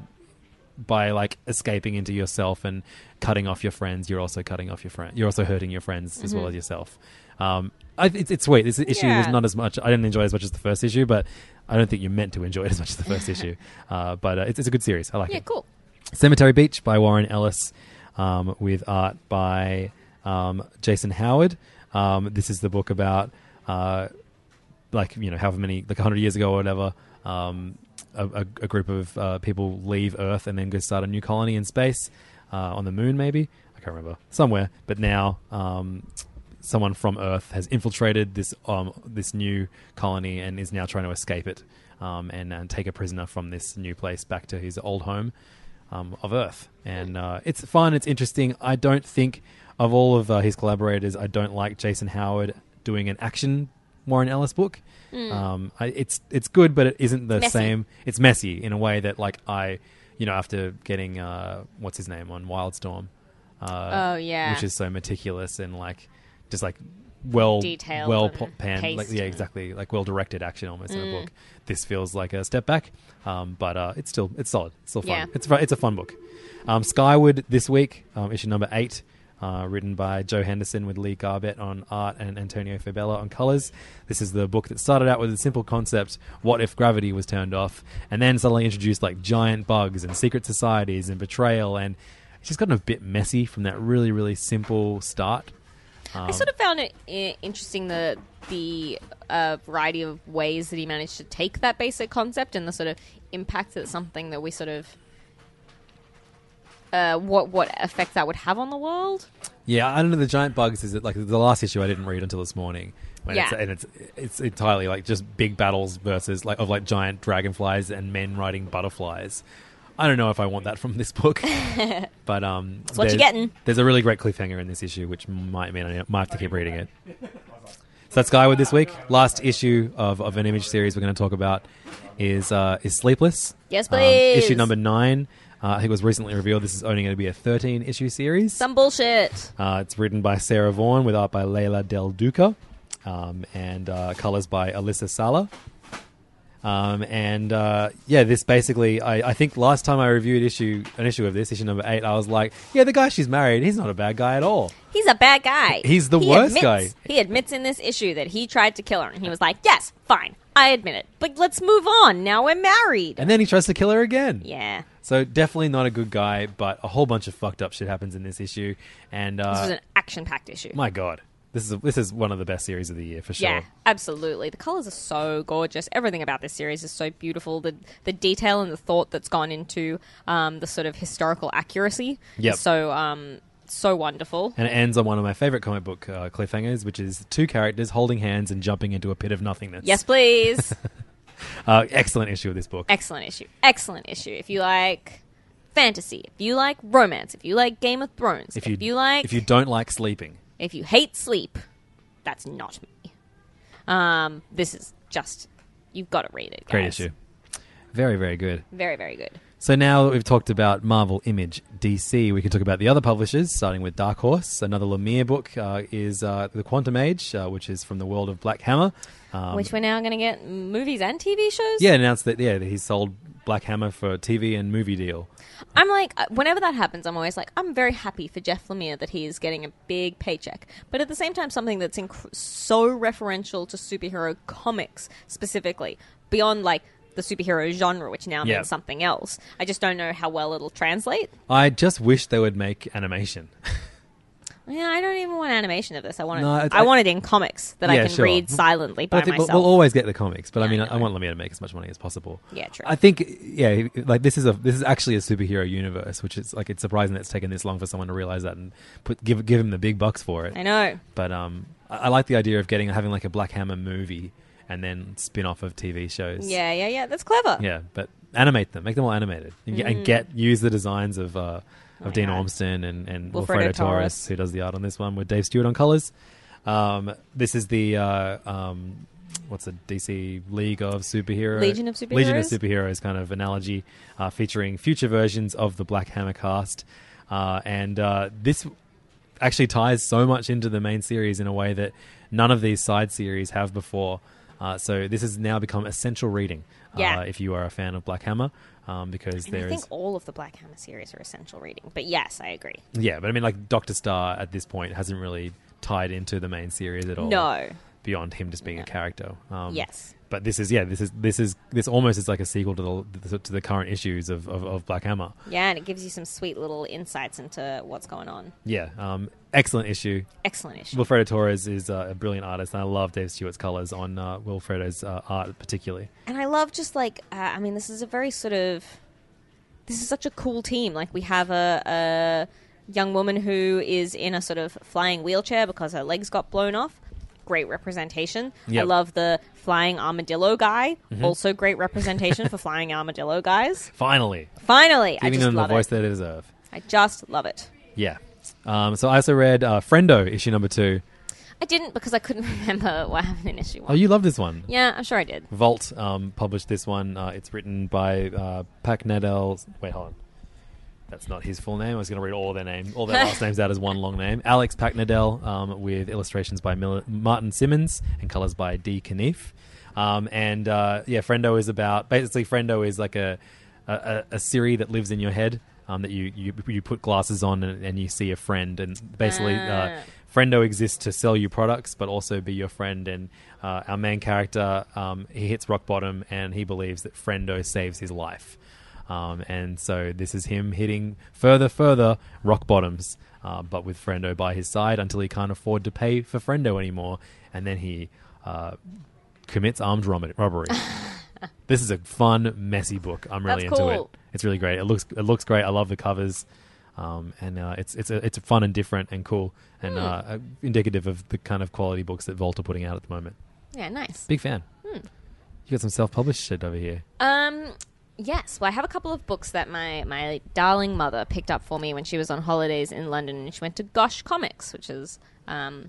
by like escaping into yourself and cutting off your friends, you're also cutting off your friend. You're also hurting your friends as Mhm. well as yourself. Um, I, it's, it's sweet. This issue Yeah. was not as much. I didn't enjoy it as much as the first issue, but I don't think you're meant to enjoy it as much as the first issue. Uh, but uh, it's, it's a good series. I like Yeah, it. cool. Cemetery Beach by Warren Ellis, um, with art by um, Jason Howard. Um, this is the book about, uh, like, you know, however many, like one hundred years ago or whatever, um, a, a, a group of uh, people leave Earth and then go start a new colony in space, uh, on the moon maybe. I can't remember. Somewhere. But now um, someone from Earth has infiltrated this um, this new colony and is now trying to escape it, um, and, and take a prisoner from this new place back to his old home um, of Earth. And uh, it's fun. It's interesting. I don't think, of all of uh, his collaborators, I don't like Jason Howard doing an action Warren Ellis book. Mm. Um, I, it's it's good, but it isn't the Messy. same. It's messy in a way that, like, I, you know, after getting uh, what's his name on Wildstorm, uh, Oh, yeah. which is so meticulous and like just like well Detailed well and po- panned, like, paced yeah, and- exactly, like well directed action almost in a Mm. book. This feels like a step back, um, but uh, it's still it's solid. It's still fun. Yeah. It's fu- it's a fun book. Um, Skyward this week, um, issue number eight. Uh, written by Joe Henderson with Lee Garbett on art and Antonio Fabella on colours. This is the book that started out with a simple concept: what if gravity was turned off? And then suddenly introduced like giant bugs and secret societies and betrayal, and it's just gotten a bit messy from that really, really simple start. Um, I sort of found it I- interesting the the uh, variety of ways that he managed to take that basic concept and the sort of impact that something that we sort of uh, what what effect that would have on the world. Yeah, I don't know. The giant bugs is it like the last issue I didn't read until this morning. When Yeah. it's, and it's it's entirely like just big battles versus like of like giant dragonflies and men riding butterflies. I don't know if I want that from this book, but um, That's what you're there's- getting. There's a really great cliffhanger in this issue, which might mean I might have to keep reading it. So that's Skyward this week. Last issue of, of an image series we're going to talk about is uh, is Sleepless. Yes, Um, please. issue number nine. Uh, I think it was recently revealed this is only going to be a thirteen issue series. Some bullshit. Uh, it's written by Sarah Vaughan with art by Leila Del Duca, um, and uh, colors by Alyssa Sala. Um, and uh, yeah, this basically, I, I think last time I reviewed issue an issue of this, issue number eight, I was like, yeah, the guy she's married, he's not a bad guy at all. He's a bad guy. He's the he worst admits, guy. He admits in this issue that he tried to kill her, and he was like, yes, fine, I admit it. But let's move on. Now we're married. And then he tries to kill her again. Yeah. So definitely not a good guy, but a whole bunch of fucked up shit happens in this issue. And uh, This was an action-packed issue. my God. This is this is one of the best series of the year for sure. Yeah, absolutely. The colours are so gorgeous. Everything about this series is so beautiful. The the detail and the thought that's gone into um, the sort of historical accuracy Yep. is so um, so wonderful. And it ends on one of my favorite comic book uh, cliffhangers, which is two characters holding hands and jumping into a pit of nothingness. Yes, please. uh, excellent issue of this book. Excellent issue. Excellent issue. If you like fantasy, if you like romance, if you like Game of Thrones, If if you, you like... if you don't like sleeping. If you hate sleep, that's not me. Um, this is just... You've got to read it, guys. Great issue. Very, very good. Very, very good. So now that we've talked about Marvel, Image, D C, we can talk about the other publishers, starting with Dark Horse. Another Lemire book uh, is uh, The Quantum Age, uh, which is from the world of Black Hammer. Um, Which we're now going to get movies and T V shows? Yeah, announced that yeah that he's sold Black Hammer for a T V and movie deal. I'm like, uh, whenever that happens, I'm always like, I'm very happy for Jeff Lemire that he is getting a big paycheck. But at the same time, something that's inc- so referential to superhero comics specifically, beyond like the superhero genre, which now Yeah. means something else. I just don't know how well it'll translate. I just wish they would make animation. Yeah, I don't even want animation of this. I want it. No, it's- I, want it in comics that I Yeah, can sure. read silently But by I think myself. we'll, we'll always get the comics, but I Yeah, mean, I I, I know. want Lemire to make as much money as possible. Yeah, true. I think, yeah, like this is a this is actually a superhero universe, which is like it's surprising that it's taken this long for someone to realize that and put give give him the big bucks for it. I know. But um, I, I like the idea of getting having like a Black Hammer movie and then spin off of T V shows. Yeah, yeah, yeah. That's clever. Yeah, but animate them, make them all animated, and, get, and Mm. get use the designs of uh, of Oh, Dean yeah. Ormston and and Wilfredo Wilfredo Torres, Torres. who does the art on this one, with Dave Stewart on colors. Um, this is the uh, um, what's the D C League of Superheroes, Legion of Legion of Superheroes? Superheroes kind of analogy, uh, featuring future versions of the Black Hammer cast, uh, and uh, this actually ties so much into the main series in a way that none of these side series have before. Uh, so this has now become essential reading Yeah. uh, if you are a fan of Black Hammer, um, because And there I think is all of the Black Hammer series are essential reading. But yes, I agree. yeah, but I mean like Doctor Star at this point hasn't really tied into the main series at all. No. Beyond him just being a character. Um, Yes. But this is yeah, this is this is this almost is like a sequel to the to the current issues of, of, of Black Hammer. Yeah, and it gives you some sweet little insights into what's going on. Yeah, um, excellent issue. Excellent issue. Wilfredo Torres is uh, a brilliant artist, and I love Dave Stewart's colors on uh, Wilfredo's uh, art particularly. And I love just like, uh, I mean, this is a very sort of, this is such a cool team. Like we have a, a young woman who is in a sort of flying wheelchair because her legs got blown off. Great representation. I Yep. love the flying armadillo guy. Mhm. Also great representation for flying armadillo guys. Finally, Finally. I giving just them the love voice it. they deserve. I just love it. Yeah. Um, so I also read uh, Friendo issue number two. I didn't because I couldn't remember what happened in issue one. Oh, you love this one. Yeah, I'm sure I did. Vault um, published this one. Uh, it's written by uh, Pac Nadell. Wait, hold on. That's not his full name. I was going to read all their name, all their last names out as one long name. Alex Pac Nadell, um, with illustrations by Mil- Martin Simmons and colors by D. Knief. Um, and uh, yeah, Friendo is about basically Friendo is like a a, a Siri that lives in your head. Um, that you, you you put glasses on and, and you see a friend, and basically uh, Ah. Friendo exists to sell you products, but also be your friend. And uh, our main character, um, he hits rock bottom, and he believes that Friendo saves his life. Um, and so this is him hitting further, further rock bottoms, uh, but with Friendo by his side until he can't afford to pay for Friendo anymore, and then he uh, commits armed rob- robbery. This is a fun, messy book. I'm really That's into cool. it. It's really great. It looks it looks great. I love the covers, um, and uh, it's it's a, it's fun and different and cool and Hmm. uh, indicative of the kind of quality books that Vault are putting out at the moment. Yeah, nice. Big fan. Hmm. You got some self-published shit over here. Um, yes. Well, I have a couple of books that my, my darling mother picked up for me when she was on holidays in London, and she went to Gosh Comics, which is um,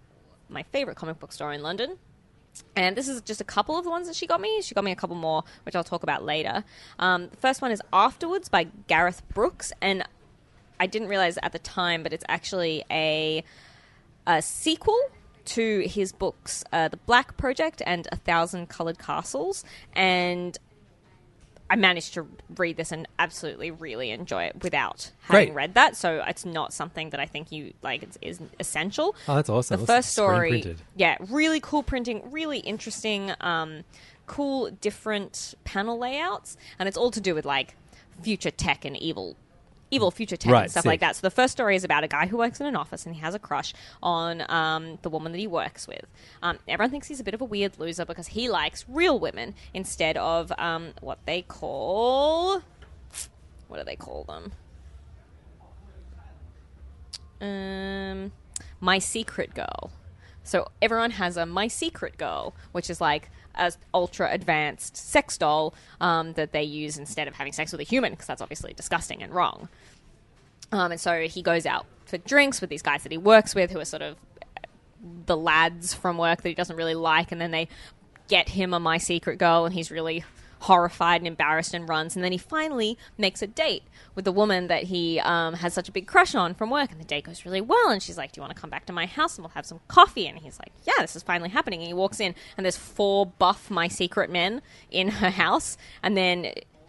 my favorite comic book store in London. And this is just a couple of the ones that she got me. She got me a couple more, which I'll talk about later. Um, the first one is Afterwards by Gareth Brooks, and I didn't realize at the time, but it's actually a a sequel to his books, uh, The Black Project and A Thousand Colored Castles, and I managed to read this and absolutely really enjoy it without having Great. read that. So it's not something that I think you like is, is essential. Oh, that's awesome. The That's first screen story, printed. yeah, really cool printing, really interesting, um, cool different panel layouts, and it's all to do with like future tech and evil. Evil future tech Right, and stuff sick. like that. So the first story is about a guy who works in an office and he has a crush on um, the woman that he works with. Um, everyone thinks he's a bit of a weird loser because he likes real women instead of um, what they call... What do they call them? Um, My Secret Girl. So everyone has a My Secret Girl, which is like a ultra advanced sex doll um, that they use instead of having sex with a human, because that's obviously disgusting and wrong. Um, and so he goes out for drinks with these guys that he works with, who are sort of the lads from work that he doesn't really like, and then they get him a My Secret Girl, and he's really horrified and embarrassed and runs. And then he finally makes a date with the woman that he um, has such a big crush on from work, and the date goes really well, and she's like, do you want to come back to my house and we'll have some coffee? And he's like, yeah, this is finally happening. And he walks in and there's four buff My Secret men in her house, and then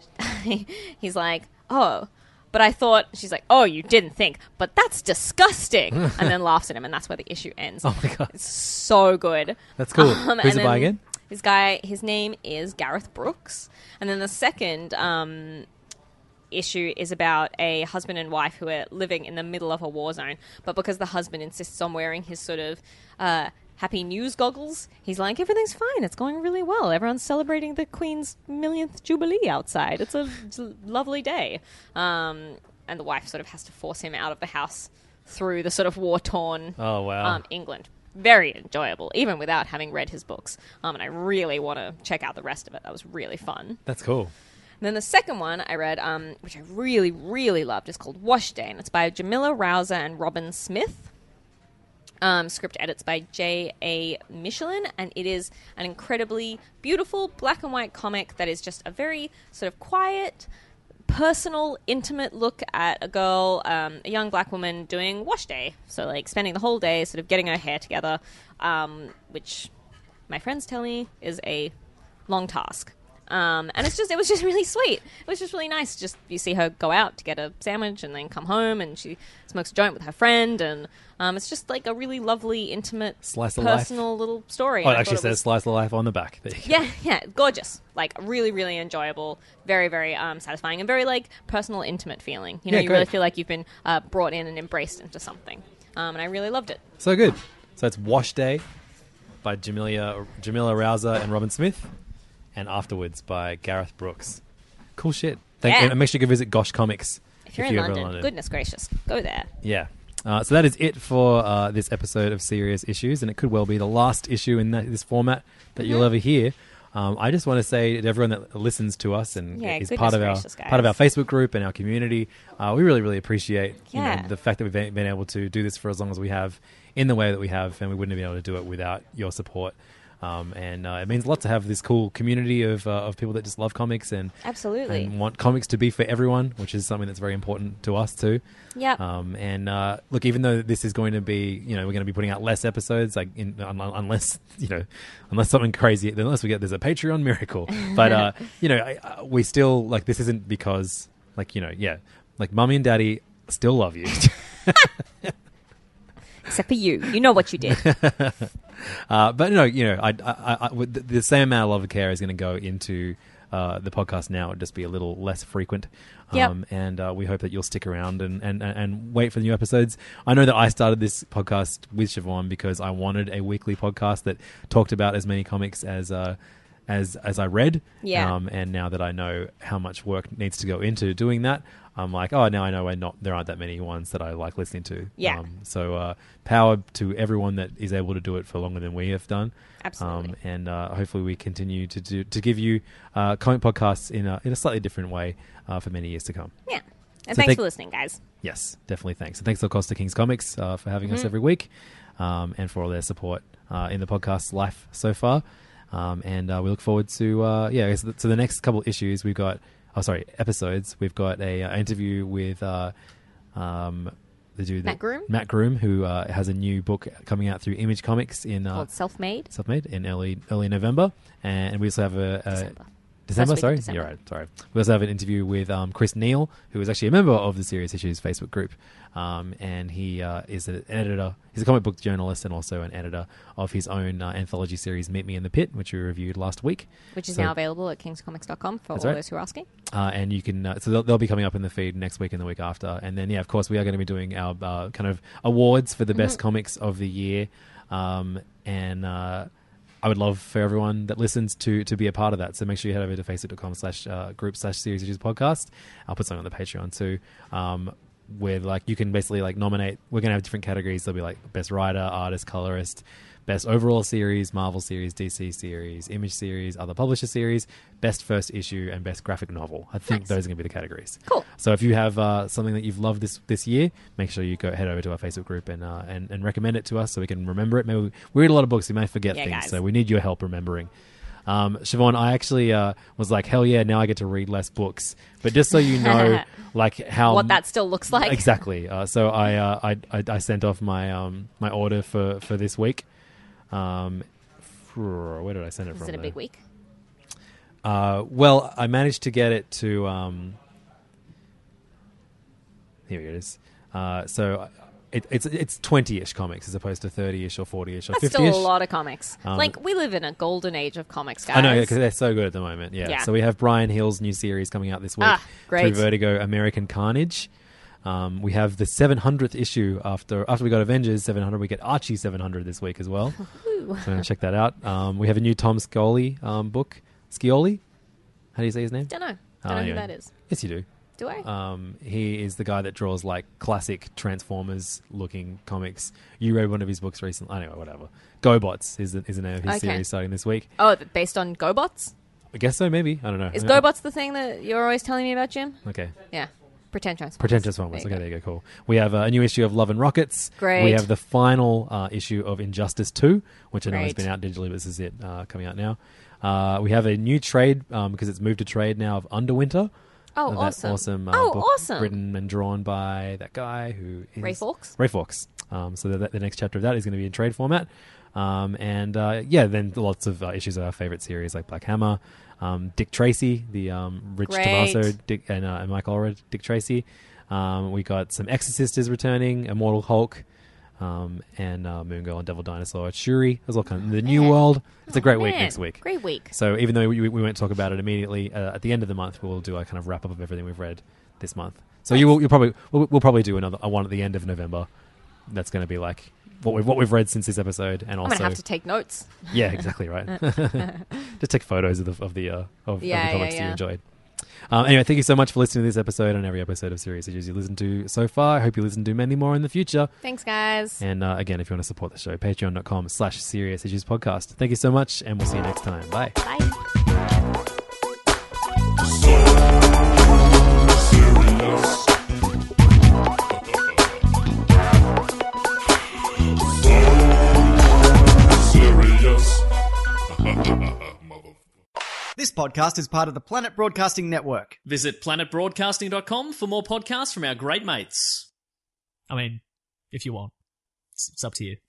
he's like, oh, but I thought, she's like, oh, you didn't think, but that's disgusting, and then laughs at him, and that's where the issue ends. Oh my God. It's so good. That's cool. Um, Who's and it by then again? His guy, his name is Gareth Brooks. And then the second um, issue is about a husband and wife who are living in the middle of a war zone. But because the husband insists on wearing his sort of uh, happy news goggles, he's like, everything's fine. It's going really well. Everyone's celebrating the Queen's millionth jubilee outside. It's a, it's a lovely day. Um, and the wife sort of has to force him out of the house through the sort of war-torn Oh, wow. um, England. Very enjoyable, even without having read his books. Um, and I really want to check out the rest of it. That was really fun. That's cool. And then the second one I read, um, which I really, really loved, is called Wash Day, and it's by Jamila Rouser and Robin Smith. Um, script edits by J A Michelin, and it is an incredibly beautiful black and white comic that is just a very sort of quiet, personal, intimate look at a girl, um, a young black woman doing wash day. So, like, spending the whole day sort of getting her hair together, um, which my friends tell me is a long task. Um, and it's just, it was just really sweet. It was just really nice. Just, you see her go out to get a sandwich and then come home, and she smokes a joint with her friend, and um, it's just like a really lovely, intimate, Slice of life. personal little story. Oh, And it I actually thought it says was- slice of life on the back. There you go. yeah, yeah, gorgeous. Like, really, really enjoyable. Very, very um, satisfying, and very, like, personal, intimate feeling. You know, Yeah, you great. really feel like you've been uh, brought in and embraced into something. Um, and I really loved it. So good. So it's Wash Day by Jamila, Jamila Rouser and Robin Smith, and Afterwards by Gareth Brooks. Cool shit. Thank Yeah. And make sure you go visit Gosh Comics If you're in ever London, goodness gracious, go there. Yeah. Uh, so that is it for uh, this episode of Serious Issues, and it could well be the last issue in that, this format that you'll Mhm. ever hear. Um, I just want to say to everyone that listens to us and Yeah, is goodness part of our gracious, guys. part of our Facebook group and our community, uh, we really, really appreciate you Yeah. know, the fact that we've been been able to do this for as long as we have in the way that we have, and we wouldn't have been able to do it without your support. Um, and uh, it means a lot to have this cool community of uh, of people that just love comics and Absolutely. and want comics to be for everyone, which is something that's very important to us too. Yep. Um, and uh, look, even though this is going to be, you know, we're going to be putting out less episodes, like in, un- unless you know, unless something crazy, unless we get there's a Patreon miracle. But uh, you know, I, I, we still like this isn't because like you know, yeah, like Mummy and Daddy still love you. Except for you. You know what you did. uh, but no, you know, I, I, I, with the, the same amount of love and care is going to go into uh, the podcast now. It'll just be a little less frequent. Yep. Um, and uh, we hope that you'll stick around and, and, and wait for the new episodes. I know that I started this podcast with Siobhan because I wanted a weekly podcast that talked about as many comics as uh, as as I read. Yeah. Um, and now that I know how much work needs to go into doing that, I'm like, oh, now I know I not there aren't that many ones that I like listening to. Yeah. Um, so uh, power to everyone that is able to do it for longer than we have done. Absolutely. Um, and uh, hopefully we continue to do to give you uh, comic podcasts in a in a slightly different way uh, for many years to come. Yeah. And So thanks thank- for listening, guys. Yes, definitely. Thanks. And thanks to Costa Kings Comics uh, for having us Mhm. every week um, and for all their support uh, in the podcast's life so far. Um, and uh, we look forward to, uh, yeah, so the, so the next couple issues we've got, oh, sorry, episodes, we've got a uh, interview with uh, um, the dude Matt that, Groom? Matt Groom, who uh, has a new book coming out through Image Comics in uh, Called Self-Made. Self-Made in early early November, and we also have a, a December. December, First week sorry, of December. you're right. Sorry, we also have an interview with um, Chris Neal, who is actually a member of the Serious Issues Facebook group, um, and he uh, is an editor. He's a comic book journalist and also an editor of his own uh, anthology series, Meet Me in the Pit, which we reviewed last week, Which is So- now available at kings comics dot com for all That's right. those who are asking. Uh, and you can, uh, so they'll, they'll be coming up in the feed next week and the week after. And then, yeah, of course, we are going to be doing our uh, kind of awards for the best Mhm. comics of the year. Um, and uh, I would love for everyone that listens to to be a part of that. So make sure you head over to facebook dot com slash uh, group slash series issues podcast. I'll put something on the Patreon too. Um, where like you can basically like nominate. We're going to have different categories. There'll be like best writer, artist, colorist, best overall series, Marvel series, D C series, Image series, other publisher series, best first issue, and best graphic novel. I think Nice. those are going to be the categories. Cool. So if you have uh, something that you've loved this this year, make sure you go head over to our Facebook group and uh, and, and recommend it to us so we can remember it. Maybe we, we read a lot of books, we may forget Yeah, things, guys. so we need your help remembering. Um, Siobhan, I actually uh, was like, hell yeah, now I get to read less books. But just so you know, like how What that still looks like. exactly. Uh, so I, uh, I I I sent off my um my order for, for this week. Um, for, where did I send it Is from? it a there? big week? Uh, well, I managed to get it to. Um, here it is. Uh, so it, it's it's twenty-ish comics as opposed to thirty-ish or forty-ish or That's fifty-ish. still a lot of comics. Um, like, we live in a golden age of comics, guys. I know, because they're so good at the moment. Yeah. Yeah. So we have Brian Hill's new series coming out this week Ah, great. through Vertigo, American Carnage. Um, we have the seven hundredth issue after after we got Avengers seven hundred. We get Archie seven hundred this week as well. Ooh. So check that out. Um, we have a new Tom Scioli um, book. Scioli? How do you say his name? Don't know. Don't Oh, know anyway. who that is. Yes, you do. Do I? Um, he is the guy that draws like classic Transformers-looking comics. You read one of his books recently. Anyway, whatever. GoBots is the, is the name of his Okay. series starting this week. Oh, th- based on GoBots? I guess so, maybe. I don't know. Is Uh, GoBots the thing that you're always telling me about, Jim? Okay. Yeah. Pretend Transformers. Pretend Transformers. There you Okay, there you go. Cool. We have uh, a new issue of Love and Rockets. Great. We have the final uh, issue of Injustice two, which I know has Great. been out digitally, but this is it uh, coming out now. Uh, we have a new trade, um, because it's moved to trade now, of Underwinter. Oh, Uh, that awesome. awesome uh, Oh, book awesome. written and drawn by that guy who is... Ray Fawkes? Ray Fawkes. Um, so the, the next chapter of that is going to be in trade format. Um, and uh, yeah, then lots of uh, issues of our favorite series like Black Hammer, um, Dick Tracy, the um, Rich Great. Tommaso, Dick, and, uh, and Mike Allred, Dick Tracy. Um, we got some Exorcist is returning, Immortal Hulk, um, and uh, Moon Girl and Devil Dinosaur. Shuri, there's all kind of the New World. It's a great week Man, next week. Great week. So even though we, we won't talk about it immediately, uh, at the end of the month we'll do a kind of wrap up of everything we've read this month. So you will you'll probably we'll, we'll probably do another a one at the end of November. That's going to be like what we've what we've read since this episode, and I'm also going to have to take notes. yeah, exactly right. Just take photos of the of the uh, of, Yeah, of the yeah, comics that yeah. you enjoyed. Um, anyway, thank you so much for listening to this episode and every episode of Serious Issues you listened to so far. I hope you listen to many more in the future. Thanks, guys. And uh, again, if you want to support the show, patreon dot com slash Serious Issues Podcast. Thank you so much, and we'll see you next time. Bye. Bye. This podcast is part of the Planet Broadcasting Network. Visit planet broadcasting dot com for more podcasts from our great mates. I mean, if you want. It's, it's up to you.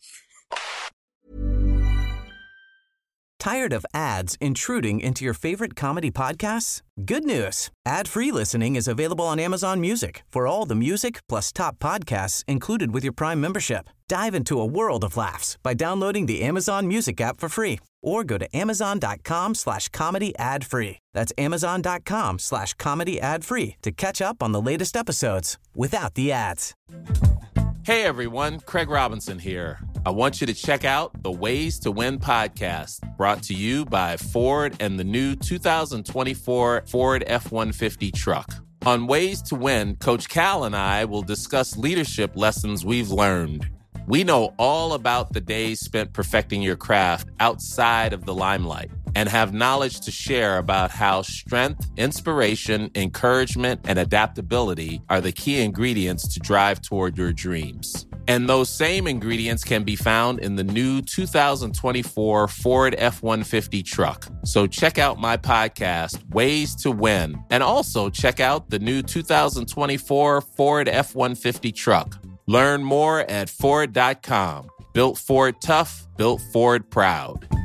Tired of ads intruding into your favorite comedy podcasts? Good news. Ad-free listening is available on Amazon Music for all the music plus top podcasts included with your Prime membership. Dive into a world of laughs by downloading the Amazon Music app for free or go to amazon.com slash comedy ad free. That's amazon.com slash comedy ad free to catch up on the latest episodes without the ads. Hey everyone, Craig Robinson here. I want you to check out the Ways to Win podcast, brought to you by Ford and the new two thousand twenty-four Ford F one fifty truck. On Ways to Win, Coach Cal and I will discuss leadership lessons we've learned. We know all about the days spent perfecting your craft outside of the limelight and have knowledge to share about how strength, inspiration, encouragement, and adaptability are the key ingredients to drive toward your dreams. And those same ingredients can be found in the new two thousand twenty-four Ford F one fifty truck. So check out my podcast, Ways to Win, and also check out the new two thousand twenty-four Ford F one fifty truck. Learn more at Ford dot com. Built Ford tough, built Ford proud.